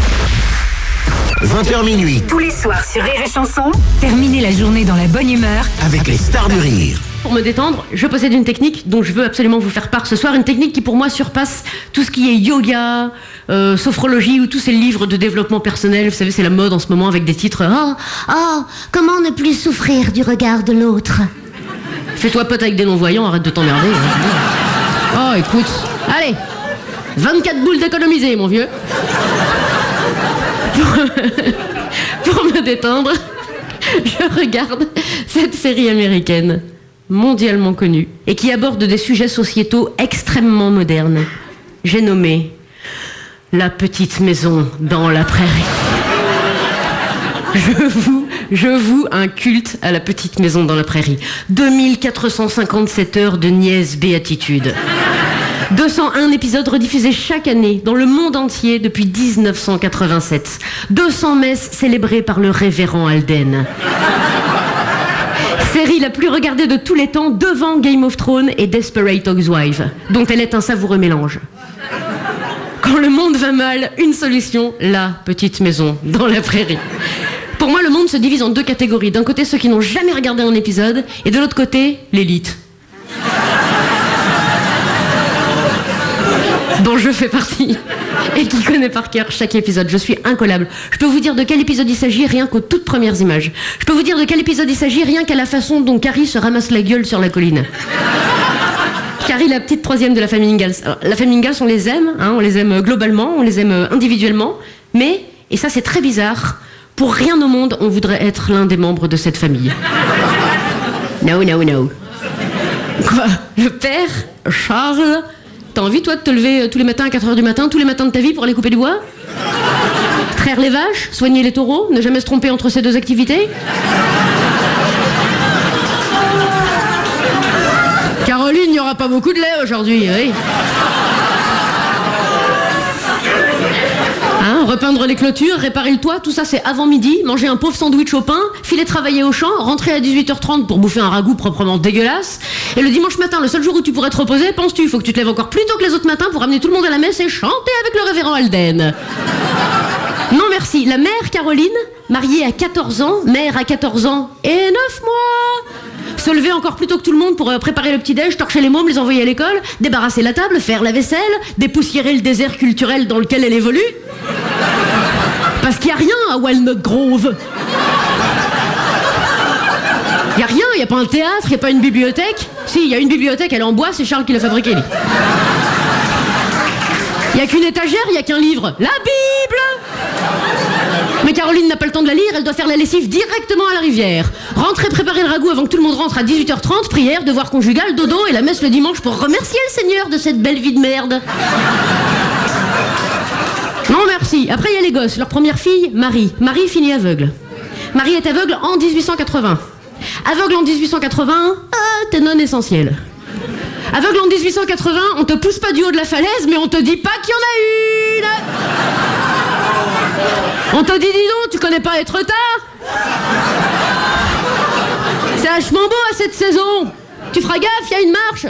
vingt heures minuit. Tous les soirs sur Rire et Chanson, terminez la journée dans la bonne humeur avec les stars du rire. Pour me détendre, je possède une technique dont je veux absolument vous faire part ce soir. Une technique qui pour moi surpasse tout ce qui est yoga, euh, sophrologie ou tous ces livres de développement personnel. Vous savez, c'est la mode en ce moment avec des titres. Oh, oh, comment ne plus souffrir du regard de l'autre. Fais-toi pote avec des non-voyants, arrête de t'emmerder. Oh, écoute, allez, vingt-quatre boules d'économiser, mon vieux. Pour, pour me détendre, je regarde cette série américaine mondialement connue et qui aborde des sujets sociétaux extrêmement modernes. J'ai nommé La petite maison dans la prairie. Je voue, je voue un culte à La petite maison dans la prairie. deux mille quatre cent cinquante-sept heures de niaise béatitude. deux cent un épisodes rediffusés chaque année dans le monde entier depuis dix-neuf cent quatre-vingt-sept. deux cents messes célébrées par le révérend Alden. Série la plus regardée de tous les temps devant Game of Thrones et Desperate Housewives, dont elle est un savoureux mélange. Quand le monde va mal, une solution, la petite maison dans la prairie. Pour moi, le monde se divise en deux catégories. D'un côté, ceux qui n'ont jamais regardé un épisode, et de l'autre côté, l'élite. Dont je fais partie et qui connaît par cœur chaque épisode. Je suis incollable. Je peux vous dire de quel épisode il s'agit rien qu'aux toutes premières images. Je peux vous dire de quel épisode il s'agit rien qu'à la façon dont Carrie se ramasse la gueule sur la colline. Carrie, la petite troisième de la famille Ingalls. Alors, la famille Ingalls, on les aime, hein, on les aime globalement, on les aime individuellement, mais, et ça c'est très bizarre, pour rien au monde on voudrait être l'un des membres de cette famille. No, no, no. Quoi? Le père, Charles... T'as envie, toi, de te lever tous les matins à quatre heures du matin, tous les matins de ta vie pour aller couper du bois? Traire les vaches? Soigner les taureaux? Ne jamais se tromper entre ces deux activités? Caroline, il n'y aura pas beaucoup de lait aujourd'hui, oui. Hein, repeindre les clôtures, réparer le toit, tout ça c'est avant midi, manger un pauvre sandwich au pain, filer travailler au champ, rentrer à dix-huit heures trente pour bouffer un ragoût proprement dégueulasse. Et le dimanche matin, le seul jour où tu pourrais te reposer, penses-tu, il faut que tu te lèves encore plus tôt que les autres matins pour amener tout le monde à la messe et chanter avec le révérend Alden. Non merci, la mère Caroline, mariée à quatorze ans, mère à quatorze ans et neuf mois. Se lever encore plus tôt que tout le monde pour préparer le petit-déj, torcher les mômes, les envoyer à l'école, débarrasser la table, faire la vaisselle, dépoussiérer le désert culturel dans lequel elle évolue. Parce qu'il n'y a rien à Walnut Grove. Il n'y a rien, il n'y a pas un théâtre, il n'y a pas une bibliothèque. Si, il y a une bibliothèque, elle est en bois, c'est Charles qui l'a fabriquée. Il n'y a qu'une étagère, il n'y a qu'un livre. La Bible! Mais Caroline n'a pas le temps de la lire, elle doit faire la lessive directement à la rivière. Rentrer préparer le ragoût avant que tout le monde rentre à dix-huit heures trente, prière, devoir conjugal, dodo et la messe le dimanche pour remercier le Seigneur de cette belle vie de merde. Non merci. Après il y a les gosses, leur première fille, Marie. Marie finit aveugle. Marie est aveugle en dix-huit cent quatre-vingts. Aveugle en dix-huit cent quatre-vingts, ah, t'es non essentiel. Aveugle en dix-huit cent quatre-vingts, on te pousse pas du haut de la falaise, mais on te dit pas qu'il y en a une. On te dit, dis donc, tu connais pas être tard? C'est vachement beau à cette saison. Tu feras gaffe, il y a une marche.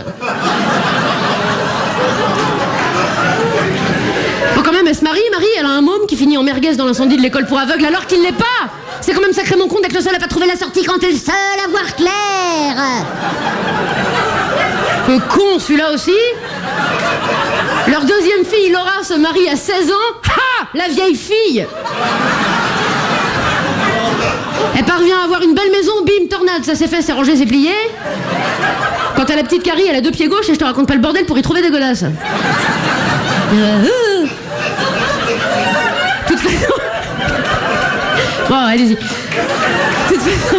Bon, quand même, elle se marie, Marie, elle a un môme qui finit en merguez dans l'incendie de l'école pour aveugles alors qu'il l'est pas. C'est quand même sacrément con d'être le seul à pas trouver la sortie quand t'es le seul à voir clair. Peu con celui-là aussi. Leur deuxième fille, Laura, se marie à seize ans. Ha! La vieille fille. Elle parvient à avoir une belle maison, bim, tornade, ça s'est fait, c'est rangé, c'est plié. Quant à la petite Carrie, elle a deux pieds gauches et je te raconte pas le bordel pour y trouver des godasses. Euh, euh. De toute façon... Bon, allez-y. De toute façon...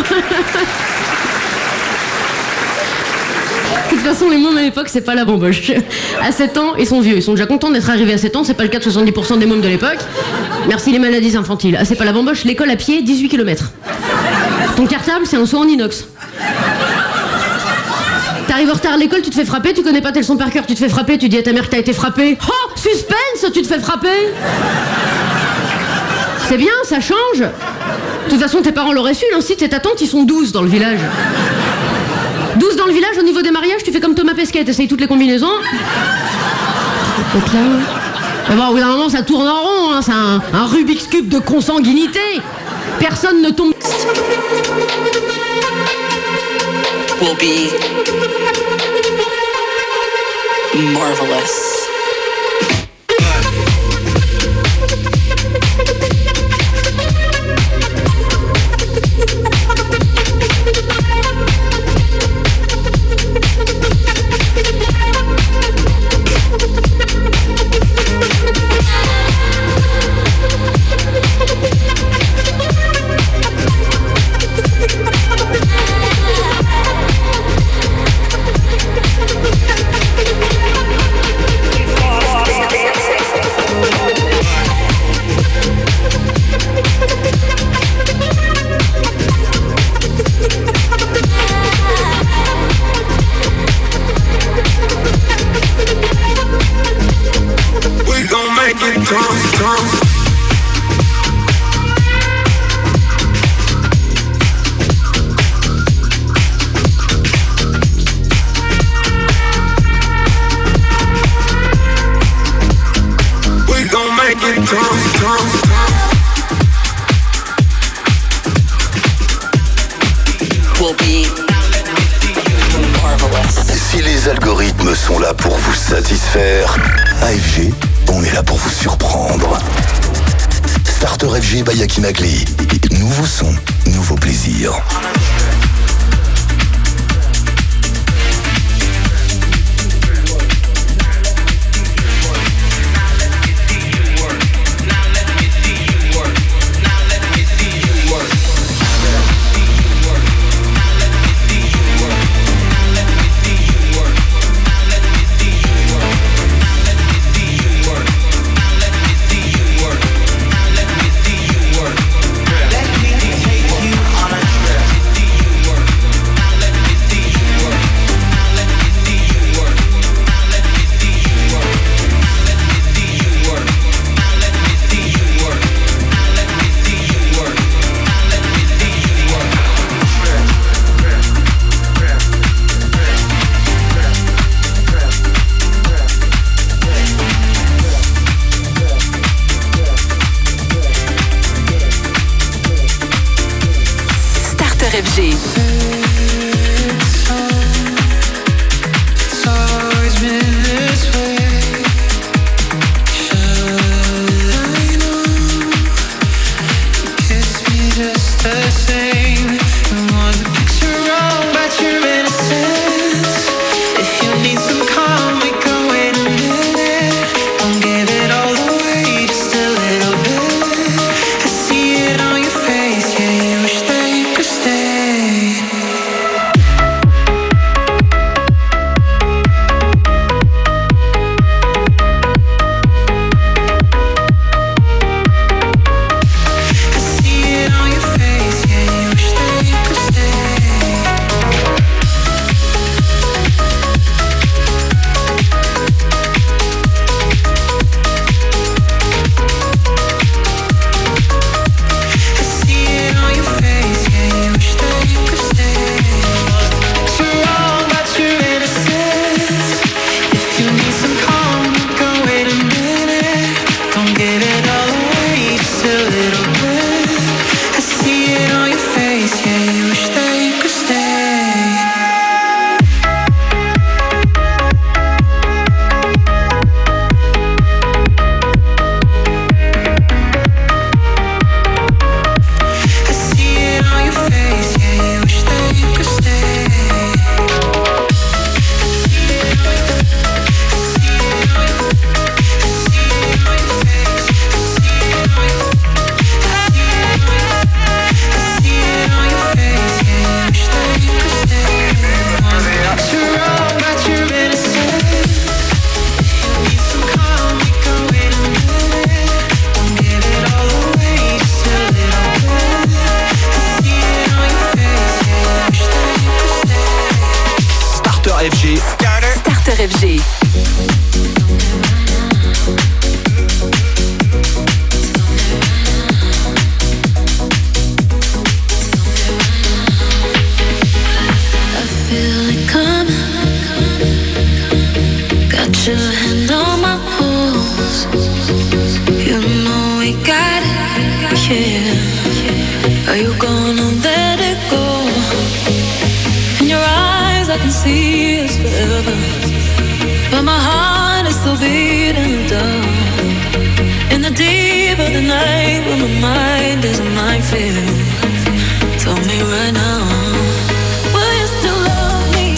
De toute façon, les mômes à l'époque, c'est pas la bamboche. À sept ans, ils sont vieux. Ils sont déjà contents d'être arrivés à sept ans. C'est pas le cas de soixante-dix pour cent des mômes de l'époque. Merci les maladies infantiles. Ah, c'est pas la bamboche, l'école à pied, dix-huit kilomètres. Ton cartable, c'est un seau en inox. T'arrives en retard à l'école, tu te fais frapper, tu connais pas tes leçons par cœur, tu te fais frapper, tu dis à ta mère que t'as été frappé. Oh, suspense, tu te fais frapper. C'est bien, ça change. De toute façon, tes parents l'auraient su, l'instit et ta tante, ils sont douze dans le village. douze dans le village, au niveau des mariages, tu fais comme Thomas Pesquet, t'essayes toutes les combinaisons. Donc là... Mais bon, au bout d'un moment, ça tourne en rond, hein. C'est un, un Rubik's Cube de consanguinité. Personne ne tombe... Will be marvelous. Si les algorithmes sont là pour vous satisfaire, A F G, on est là pour vous surprendre. Starter F G by Yaki Magli. Nouveau son, nouveau plaisir. F G. F G. Got your hand on my pulse. You know we got it, yeah. Are you gonna let it go? In your eyes I can see us forever, but my heart is still beating down. In the deep of the night when my mind is a minefield, tell me right now, will you still love me?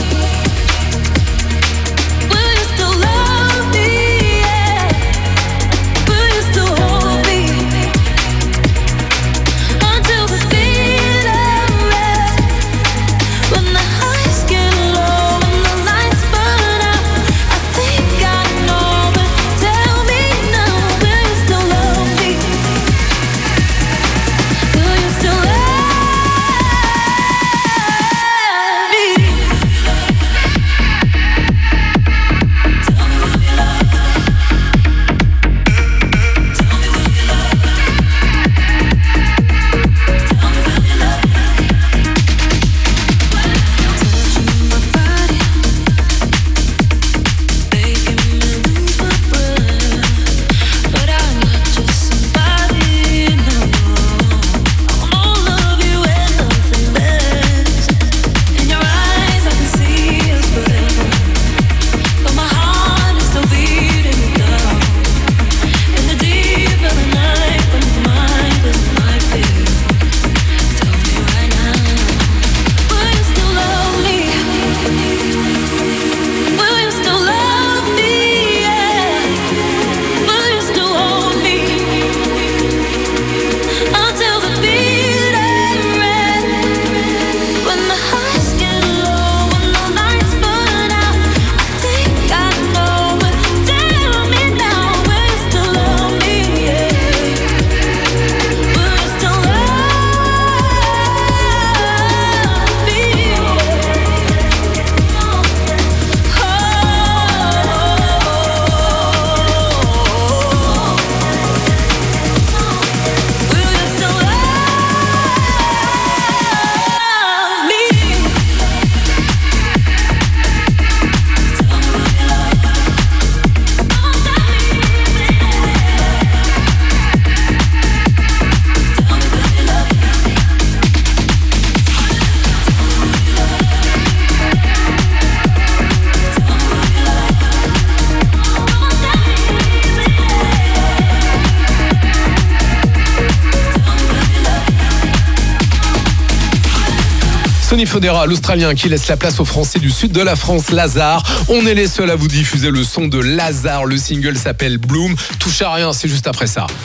Sonny Fodera, l'Australien qui laisse la place aux Français du sud de la France, Lazare. On est les seuls à vous diffuser le son de Lazare. Le single s'appelle Bloom. Touche à rien, c'est juste après ça.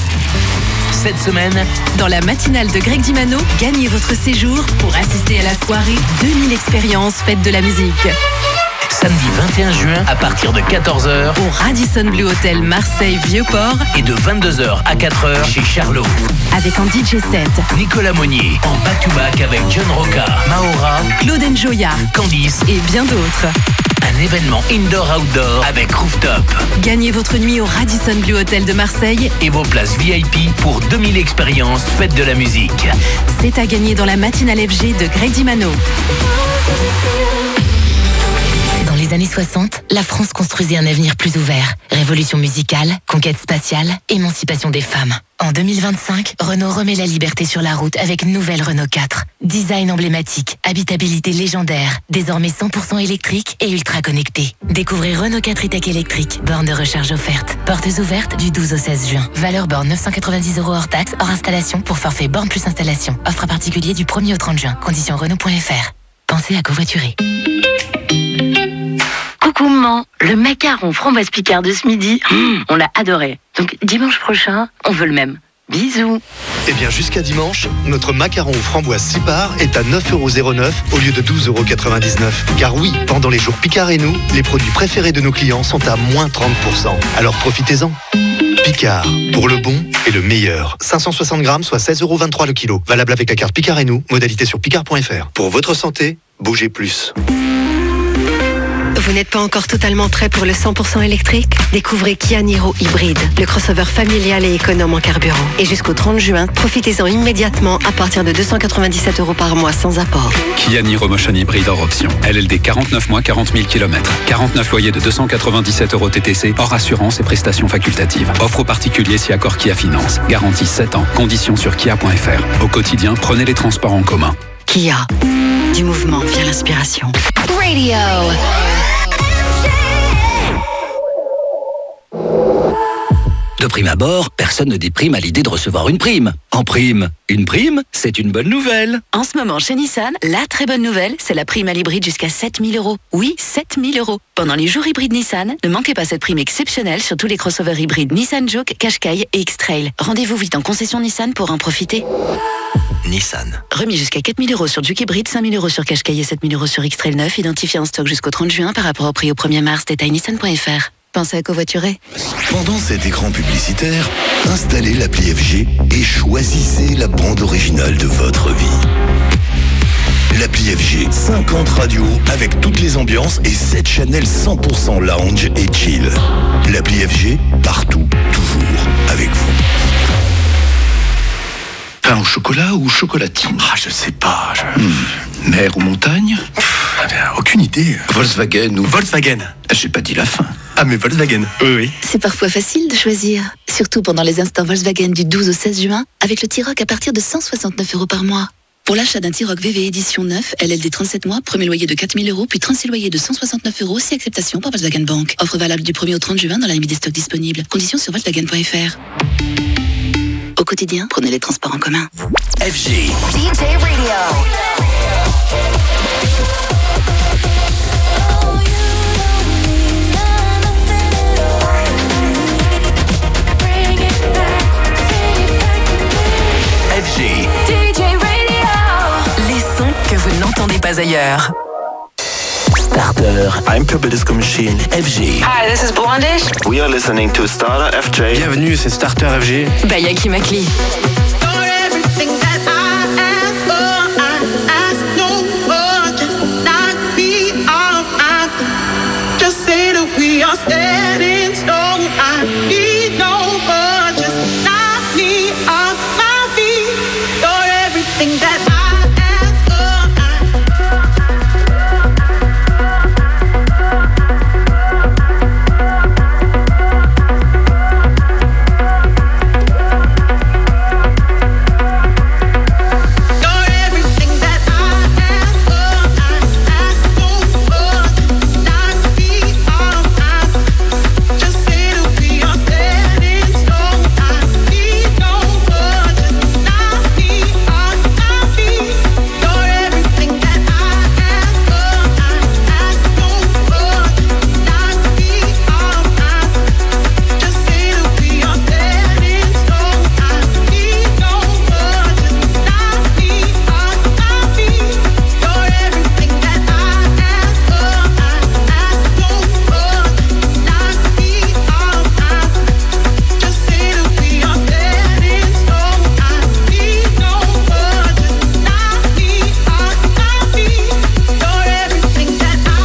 Cette semaine, dans la matinale de Greg Dimano, gagnez votre séjour pour assister à la soirée deux mille expériences fête de la musique. Samedi vingt et un juin à partir de quatorze heures au Radisson Blu Hotel Marseille Vieux-Port et de vingt-deux heures à quatre heures chez Charlot. Avec en D J set Nicolas Monnier en back-to-back avec John Rocca, Maora, Claude Njoya, Candice et bien d'autres. Un événement indoor-outdoor avec rooftop. Gagnez votre nuit au Radisson Blu Hotel de Marseille et vos places V I P pour deux mille expériences fête de la musique. C'est à gagner dans la matinale F G de Greg Dimano. Dans les années soixante, la France construisait un avenir plus ouvert. Révolution musicale, conquête spatiale, émancipation des femmes. En deux mille vingt-cinq, Renault remet la liberté sur la route avec nouvelle Renault quatre. Design emblématique, habitabilité légendaire, désormais cent pour cent électrique et ultra connecté. Découvrez Renault quatre e-Tech électrique, borne de recharge offerte. Portes ouvertes du douze au seize juin. Valeur borne neuf cent quatre-vingt-dix euros hors taxe, hors installation pour forfait borne plus installation. Offre à particulier du premier au trente juin. Conditions Renault point F R. Pensez à covoiturer. Coucou maman, le macaron framboise Picard de ce midi, mmh, on l'a adoré. Donc dimanche prochain, on veut le même. Bisous. Eh bien jusqu'à dimanche, notre macaron aux framboises six parts est à neuf euros zéro neuf au lieu de douze euros quatre-vingt-dix-neuf. Car oui, pendant les jours Picard et nous, les produits préférés de nos clients sont à moins trente pour cent. Alors profitez-en. Picard, pour le bon et le meilleur. cinq cent soixante grammes, soit seize euros vingt-trois le kilo. Valable avec la carte Picard et nous, modalité sur picard point F R. Pour votre santé, bougez plus. Vous n'êtes pas encore totalement prêt pour le cent pour cent électrique? Découvrez Kia Niro Hybride, le crossover familial et économe en carburant. Et jusqu'au trente juin, profitez-en immédiatement à partir de deux cent quatre-vingt-dix-sept euros par mois sans apport. Kia Niro Motion Hybride hors option. L L D quarante-neuf mois, quarante mille kilomètres. quarante-neuf loyers de deux cent quatre-vingt-dix-sept euros T T C, hors assurance et prestations facultatives. Offre aux particuliers si accord Kia Finance. Garantie sept ans. Conditions sur kia point f r. Au quotidien, prenez les transports en commun. Kia. Du mouvement vient l'inspiration. Radio. De prime abord, personne ne déprime à l'idée de recevoir une prime. En prime, une prime, c'est une bonne nouvelle. En ce moment, chez Nissan, la très bonne nouvelle, c'est la prime à l'hybride jusqu'à sept mille euros. Oui, sept mille euros. Pendant les jours hybrides Nissan, ne manquez pas cette prime exceptionnelle sur tous les crossovers hybrides Nissan Juke, Qashqai et X-Trail. Rendez-vous vite en concession Nissan pour en profiter. Nissan. Remis jusqu'à quatre mille euros sur Juke hybride, cinq mille euros sur Qashqai et sept mille euros sur X-Trail neuf, identifié en stock jusqu'au trente juin par rapport au prix au premier mars, détail nissan point f r. Pensez à covoiturer. Pendant cet écran publicitaire, installez l'appli F G et choisissez la bande originale de votre vie. L'appli F G, cinquante radios avec toutes les ambiances et sept channels cent pour cent lounge et chill. L'appli F G, partout, toujours, avec vous. Pain au chocolat ou chocolatine? Ah, je sais pas. Je... Hmm. Mer ou montagne? Pff, aucune idée. Volkswagen ou... Volkswagen. J'ai pas dit la fin. Ah, mais Volkswagen. Oui, oui. C'est parfois facile de choisir. Surtout pendant les instants Volkswagen du douze au seize juin, avec le T-Roc à partir de cent soixante-neuf euros par mois. Pour l'achat d'un T-Roc V V édition neuf, L L D trente-sept mois, premier loyer de quatre mille euros, puis trente-six loyers de cent soixante-neuf euros, si acceptation par Volkswagen Bank. Offre valable du premier au trente juin dans la limite des stocks disponibles. Conditions sur volkswagen point f r. Au quotidien, prenez les transports en commun. F G. D J Radio. F G. D J Radio. Les sons que vous n'entendez pas ailleurs. Starter. I'm Purple Disco Machine. F G. Hi, this is Blondish. We are listening to Starter F J. Bienvenue, c'est Starter F G. Bayaki Makli. We are set in stone. I need no more. Just knock me off my feet. You're everything that I ask You're everything that I ask for. I ask no more. Knock me off. Just say that we are set in stone. I need no more. Just knock me off my feet. You're everything that I ask for. I ask no more. Knock me off my. Just say that we are set in stone. I need no more. Just knock me off my feet. You're everything that I ask for. I ask no more. Knock me off my. Just say that we are set in stone. I need no more. Just knock me off my feet. You're everything that I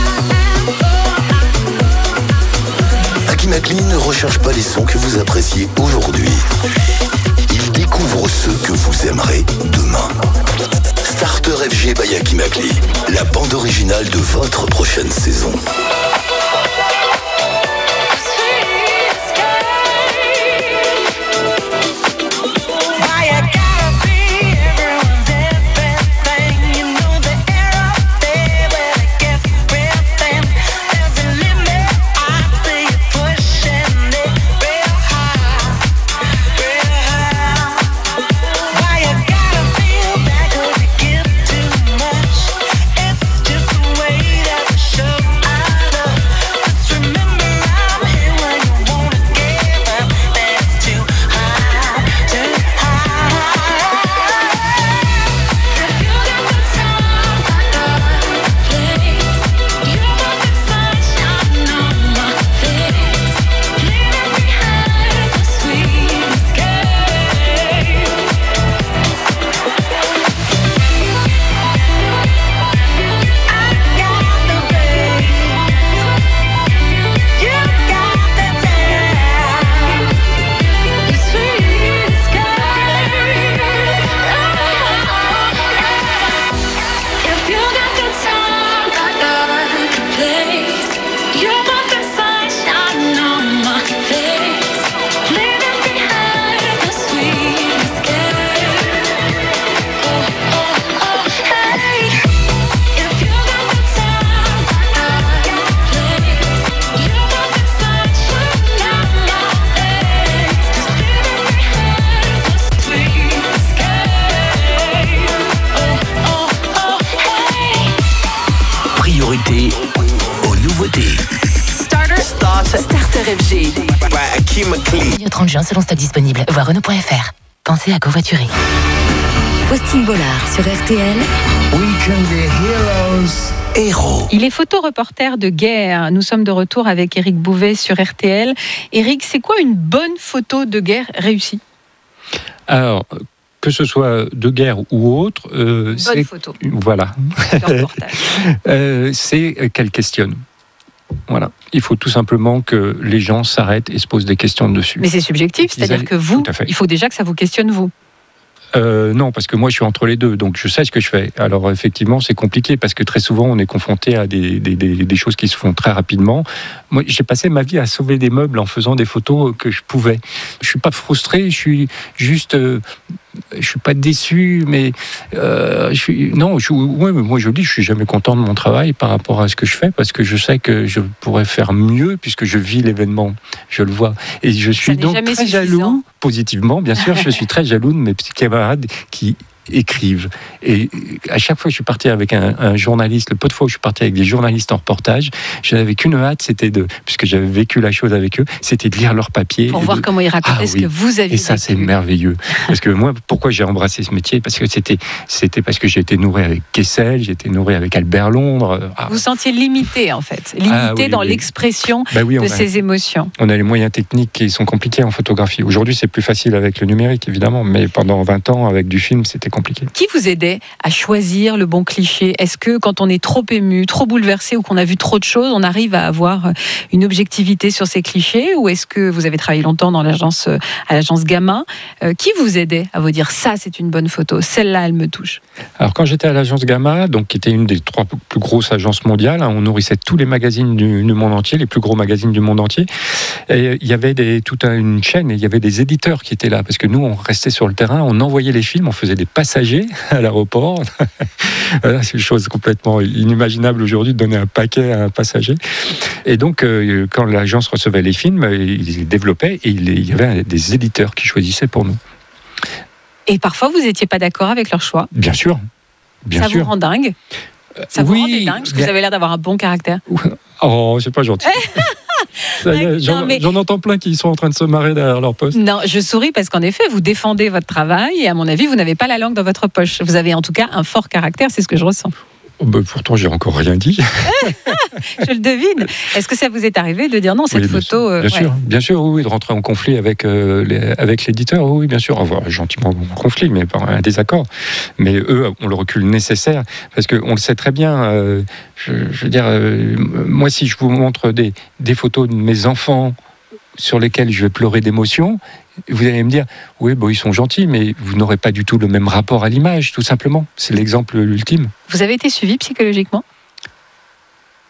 ask for. Akimakli ne recherche pas les sons que vous appréciez aujourd'hui. Il découvre ceux que vous aimerez demain. Starter F G by Akimakli, la bande originale de votre prochaine saison. Why you gotta be everyone's everything? You know the air up there where it gets real thin. There's a limit, I see you pushing it real high, real high. Why you gotta feel bad 'cause you give too much? It's just the way that the show I love. F G. Du trente juin selon stock disponible. Voir Renault point F R. Pensez à covoiturer. Faustine Bollard sur R T L. Weekend des Heroes. Héros. Il est photoreporter de guerre. Nous sommes de retour avec Éric Bouvet sur R T L. Éric, c'est quoi une bonne photo de guerre réussie ? Alors, que ce soit de guerre ou autre, euh, bonne c'est photo. Voilà. euh, c'est qu'elle questionne. Voilà. Il faut tout simplement que les gens s'arrêtent et se posent des questions dessus. Mais c'est subjectif, c'est-à-dire allaient... que vous, il faut déjà que ça vous questionne vous. Euh, non, parce que moi je suis entre les deux, donc je sais ce que je fais. Alors effectivement, c'est compliqué parce que très souvent on est confronté à des, des, des, des choses qui se font très rapidement. Moi, j'ai passé ma vie à sauver des meubles en faisant des photos que je pouvais. Je suis pas frustré, je suis juste, euh, je suis pas déçu, mais euh, je suis non, je, ouais, mais moi je dis, je suis jamais content de mon travail par rapport à ce que je fais parce que je sais que je pourrais faire mieux puisque je vis l'événement, je le vois, et je suis donc très suffisant. Jaloux, positivement, bien sûr, je suis très jaloux de mes petits camarades qui écrivent. Et à chaque fois que je suis parti avec un, un journaliste, le peu de fois où je suis parti avec des journalistes en reportage, je n'avais qu'une hâte, c'était de, puisque j'avais vécu la chose avec eux, c'était de lire leurs papiers. Pour voir de, comment ils racontaient ah, ce oui. que vous aviez Et ça, vécu. C'est merveilleux. Parce que moi, pourquoi j'ai embrassé ce métier ? Parce que c'était, c'était parce que j'ai été nourri avec Kessel, j'ai été nourri avec Albert Londres. Ah. Vous sentiez limité, en fait. Limité ah, oui, dans oui. l'expression bah oui, de ces émotions. On a les moyens techniques qui sont compliqués en photographie. Aujourd'hui, c'est plus facile avec le numérique, évidemment, mais pendant vingt ans, avec du film, c'était compliqué. Qui vous aidait à choisir le bon cliché ? Est-ce que quand on est trop ému, trop bouleversé ou qu'on a vu trop de choses, on arrive à avoir une objectivité sur ces clichés ? Ou est-ce que vous avez travaillé longtemps dans l'agence, à l'agence Gamma ? euh, Qui vous aidait à vous dire ça, c'est une bonne photo, celle-là, elle me touche ? Alors quand j'étais à l'agence Gamma, donc qui était une des trois plus grosses agences mondiales, hein, on nourrissait tous les magazines du, du monde entier, les plus gros magazines du monde entier. Et il y avait des, toute une chaîne, et il y avait des éditeurs qui étaient là, parce que nous, on restait sur le terrain, on envoyait les films, on faisait des passagers à l'aéroport. C'est une chose complètement inimaginable aujourd'hui de donner un paquet à un passager. Et donc, euh, quand l'agence recevait les films, ils les développaient et il y avait des éditeurs qui choisissaient pour nous. Et parfois, vous n'étiez pas d'accord avec leur choix ? Bien sûr. Bien Ça sûr. vous rend dingue ? Ça oui, vous rendait dingue parce que vous avez l'air d'avoir un bon caractère. Oh, c'est pas gentil. Ça, y est, j'en, non, mais... j'en entends plein qui sont en train de se marrer derrière leur poste. Non, je souris parce qu'en effet, vous défendez votre travail et à mon avis, vous n'avez pas la langue dans votre poche. Vous avez en tout cas un fort caractère, c'est ce que je ressens. Oh ben pourtant, j'ai encore rien dit. Je le devine. Est-ce que ça vous est arrivé de dire non, cette oui, bien photo... Sûr, bien, ouais. sûr, bien sûr, oui, de rentrer en conflit avec, euh, les, avec l'éditeur, oui, bien sûr. Enfin, gentiment en conflit, mais pas un désaccord. Mais eux ont le recul nécessaire, parce qu'on le sait très bien. Euh, je, je veux dire, euh, moi, si je vous montre des, des photos de mes enfants sur lesquels je vais pleurer d'émotion, vous allez me dire, oui, bon, ils sont gentils, mais vous n'aurez pas du tout le même rapport à l'image, tout simplement. C'est l'exemple ultime. Vous avez été suivi psychologiquement ? Pardon ?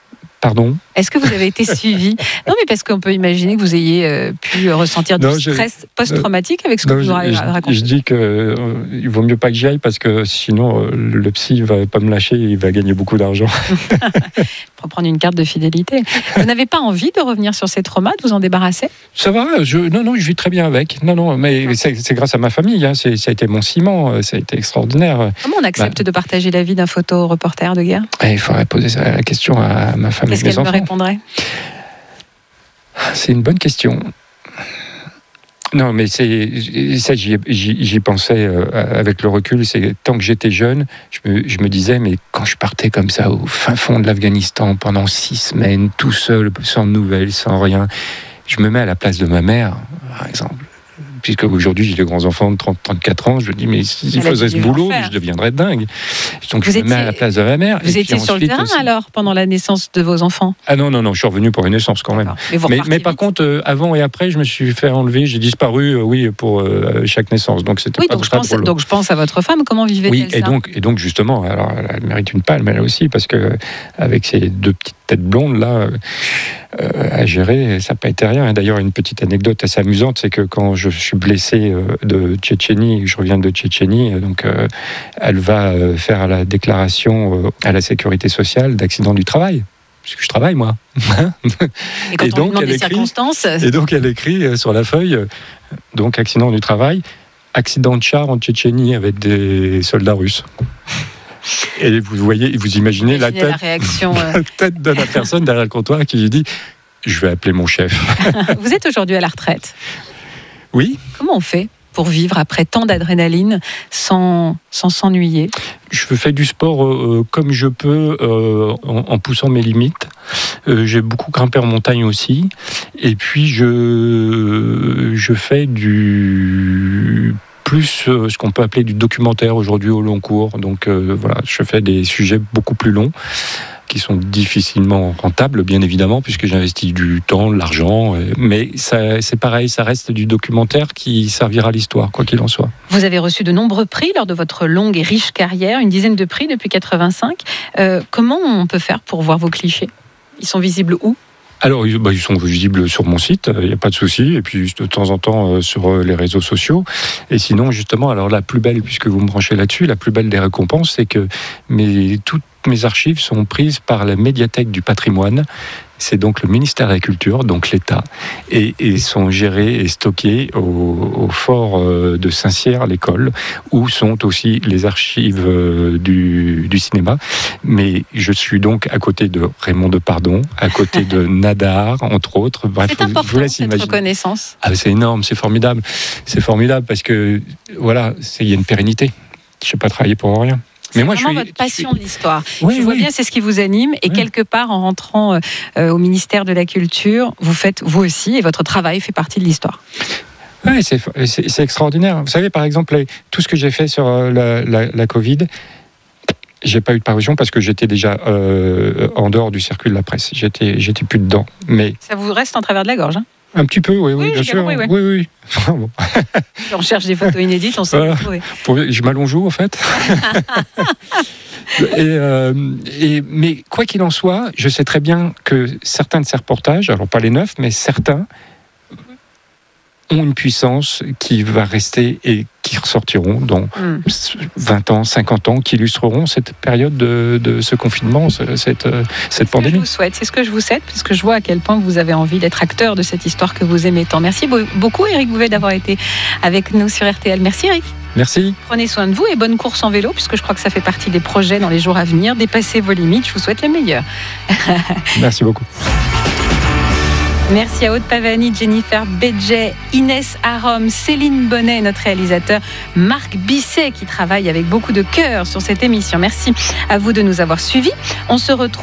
Est-ce que vous avez été suivi ? Non, mais parce qu'on peut imaginer que vous ayez euh, pu ressentir du non, stress je, post-traumatique avec ce que non, vous aurez raconté. Je dis qu'il euh, vaut mieux pas que j'y aille parce que sinon euh, le psy va pas me lâcher et il va gagner beaucoup d'argent. Pour prendre une carte de fidélité. Vous n'avez pas envie de revenir sur ces traumas, de vous en débarrasser ? Ça va, je, non, non, je vis très bien avec. Non, non, mais c'est, c'est grâce à ma famille, hein, c'est, ça a été mon ciment, ça a été extraordinaire. Comment on accepte bah, de partager la vie d'un photo-reporter de guerre ? Il faudrait poser la question à ma famille. Qu'est-ce qu'elle me répondrait ? C'est une bonne question. Non, mais c'est, ça, j'y, j'y, j'y pensais euh, avec le recul. C'est tant que j'étais jeune, je me, je me disais, mais quand je partais comme ça au fin fond de l'Afghanistan pendant six semaines, tout seul, sans nouvelles, sans rien, je me mets à la place de ma mère, par exemple. Puisque aujourd'hui j'ai des grands enfants de trente à trente-quatre ans, je me dis mais s'ils faisaient ce boulot, je deviendrais dingue. Donc vous je étiez, me mets à la place de ma mère. Vous étiez sur le terrain aussi. Alors pendant la naissance de vos enfants ? Ah non non non, je suis revenu pour une naissance quand même. Mais, mais, mais par contre euh, avant et après, je me suis fait enlever, j'ai disparu, euh, oui pour euh, chaque naissance. Donc c'était oui, pas donc très je pense, drôle. donc je pense à votre femme. Comment vivait-elle oui, ça ? et donc et donc justement, alors elle mérite une palme elle aussi parce que avec ses deux petites têtes blondes là. Euh, à gérer, ça n'a pas été rien. D'ailleurs, une petite anecdote assez amusante, c'est que quand je suis blessé euh, de Tchétchénie, je reviens de Tchétchénie, donc euh, elle va euh, faire la déclaration euh, à la sécurité sociale d'accident du travail. Parce que je travaille, moi. Et quand et on donc, demande des écrit, circonstances... Et donc, elle écrit euh, sur la feuille, euh, donc accident du travail, accident de char en Tchétchénie avec des soldats russes. Et vous voyez, vous imaginez, imaginez la, tête, la, réaction, euh... la tête de la personne derrière le comptoir qui lui dit je vais appeler mon chef. Vous êtes aujourd'hui à la retraite. Oui. Comment on fait pour vivre après tant d'adrénaline sans, sans s'ennuyer? Je fais du sport euh, comme je peux euh, en, en poussant mes limites. Euh, j'ai beaucoup grimpé en montagne aussi. Et puis je, je fais du plus euh, ce qu'on peut appeler du documentaire aujourd'hui au long cours. Donc euh, voilà, je fais des sujets beaucoup plus longs, qui sont difficilement rentables, bien évidemment, puisque j'investis du temps, de l'argent. Mais ça, c'est pareil, ça reste du documentaire qui servira à l'histoire, quoi qu'il en soit. Vous avez reçu de nombreux prix lors de votre longue et riche carrière, une dizaine de prix depuis quatre-vingt-cinq. Euh, comment on peut faire pour voir vos clichés? Ils sont visibles où? Alors, bah, ils sont visibles sur mon site, il n'y a pas de souci, et puis de temps en temps euh, sur euh, les réseaux sociaux. Et sinon, justement, alors la plus belle, puisque vous me branchez là-dessus, la plus belle des récompenses, c'est que mes, toutes mes archives sont prises par la médiathèque du patrimoine. C'est donc le ministère de la Culture, donc l'État, et, et sont gérées et stockées au, au fort de Saint-Cyr, l'école, où sont aussi les archives du, du cinéma. Mais je suis donc à côté de Raymond Depardon, à côté de Nadar, entre autres. Bref, c'est important, je vous laisse cette imaginer. Reconnaissance. Ah, c'est énorme, c'est formidable. C'est formidable parce que, voilà, il y a une pérennité. Je n'ai pas travaillé pour rien. C'est Mais moi, vraiment je suis, votre passion je de l'histoire. Oui, je vois oui. bien, c'est ce qui vous anime. Et Oui. quelque part, en rentrant euh, au ministère de la Culture, vous faites vous aussi, et votre travail fait partie de l'histoire. Oui, c'est, c'est, c'est extraordinaire. Vous savez, par exemple, les- tout ce que j'ai fait sur euh, la, la, la Covid, j'ai pas eu de parution parce que j'étais déjà euh, en dehors du circuit de la presse. J'étais, j'étais plus dedans. Mais Ça vous reste en travers de la gorge. Hein. un petit peu, oui, oui, Oui, bien j'ai sûr. compris, oui. Oui, oui. Bon. On cherche des photos inédites, on sait Voilà. retrouver. Pour- je m'allonge où, en fait. et, euh, et, mais quoi qu'il en soit, je sais très bien que certains de ces reportages, alors pas les neuf, mais certains, ont une puissance qui va rester et qui ressortiront dans Mm. vingt ans, cinquante ans, qui illustreront cette période de, de ce confinement, ce- cette, euh, cette Je pandémie. vous souhaite, c'est ce que je vous souhaite, puisque je vois à quel point vous avez envie d'être acteur de cette histoire que vous aimez tant. Merci beau- beaucoup, Éric Bouvet, d'avoir été avec nous sur R T L. Merci, Éric. Merci. Prenez soin de vous et bonne course en vélo, puisque je crois que ça fait partie des projets dans les jours à venir. Dépassez vos limites, je vous souhaite le meilleur. Merci beaucoup. Merci à Aude Pavani, Jennifer Bedget, Inès Arom, Céline Bonnet, notre réalisateur Marc Bisset, qui travaille avec beaucoup de cœur sur cette émission. Merci à vous de nous avoir suivis. On se retrouve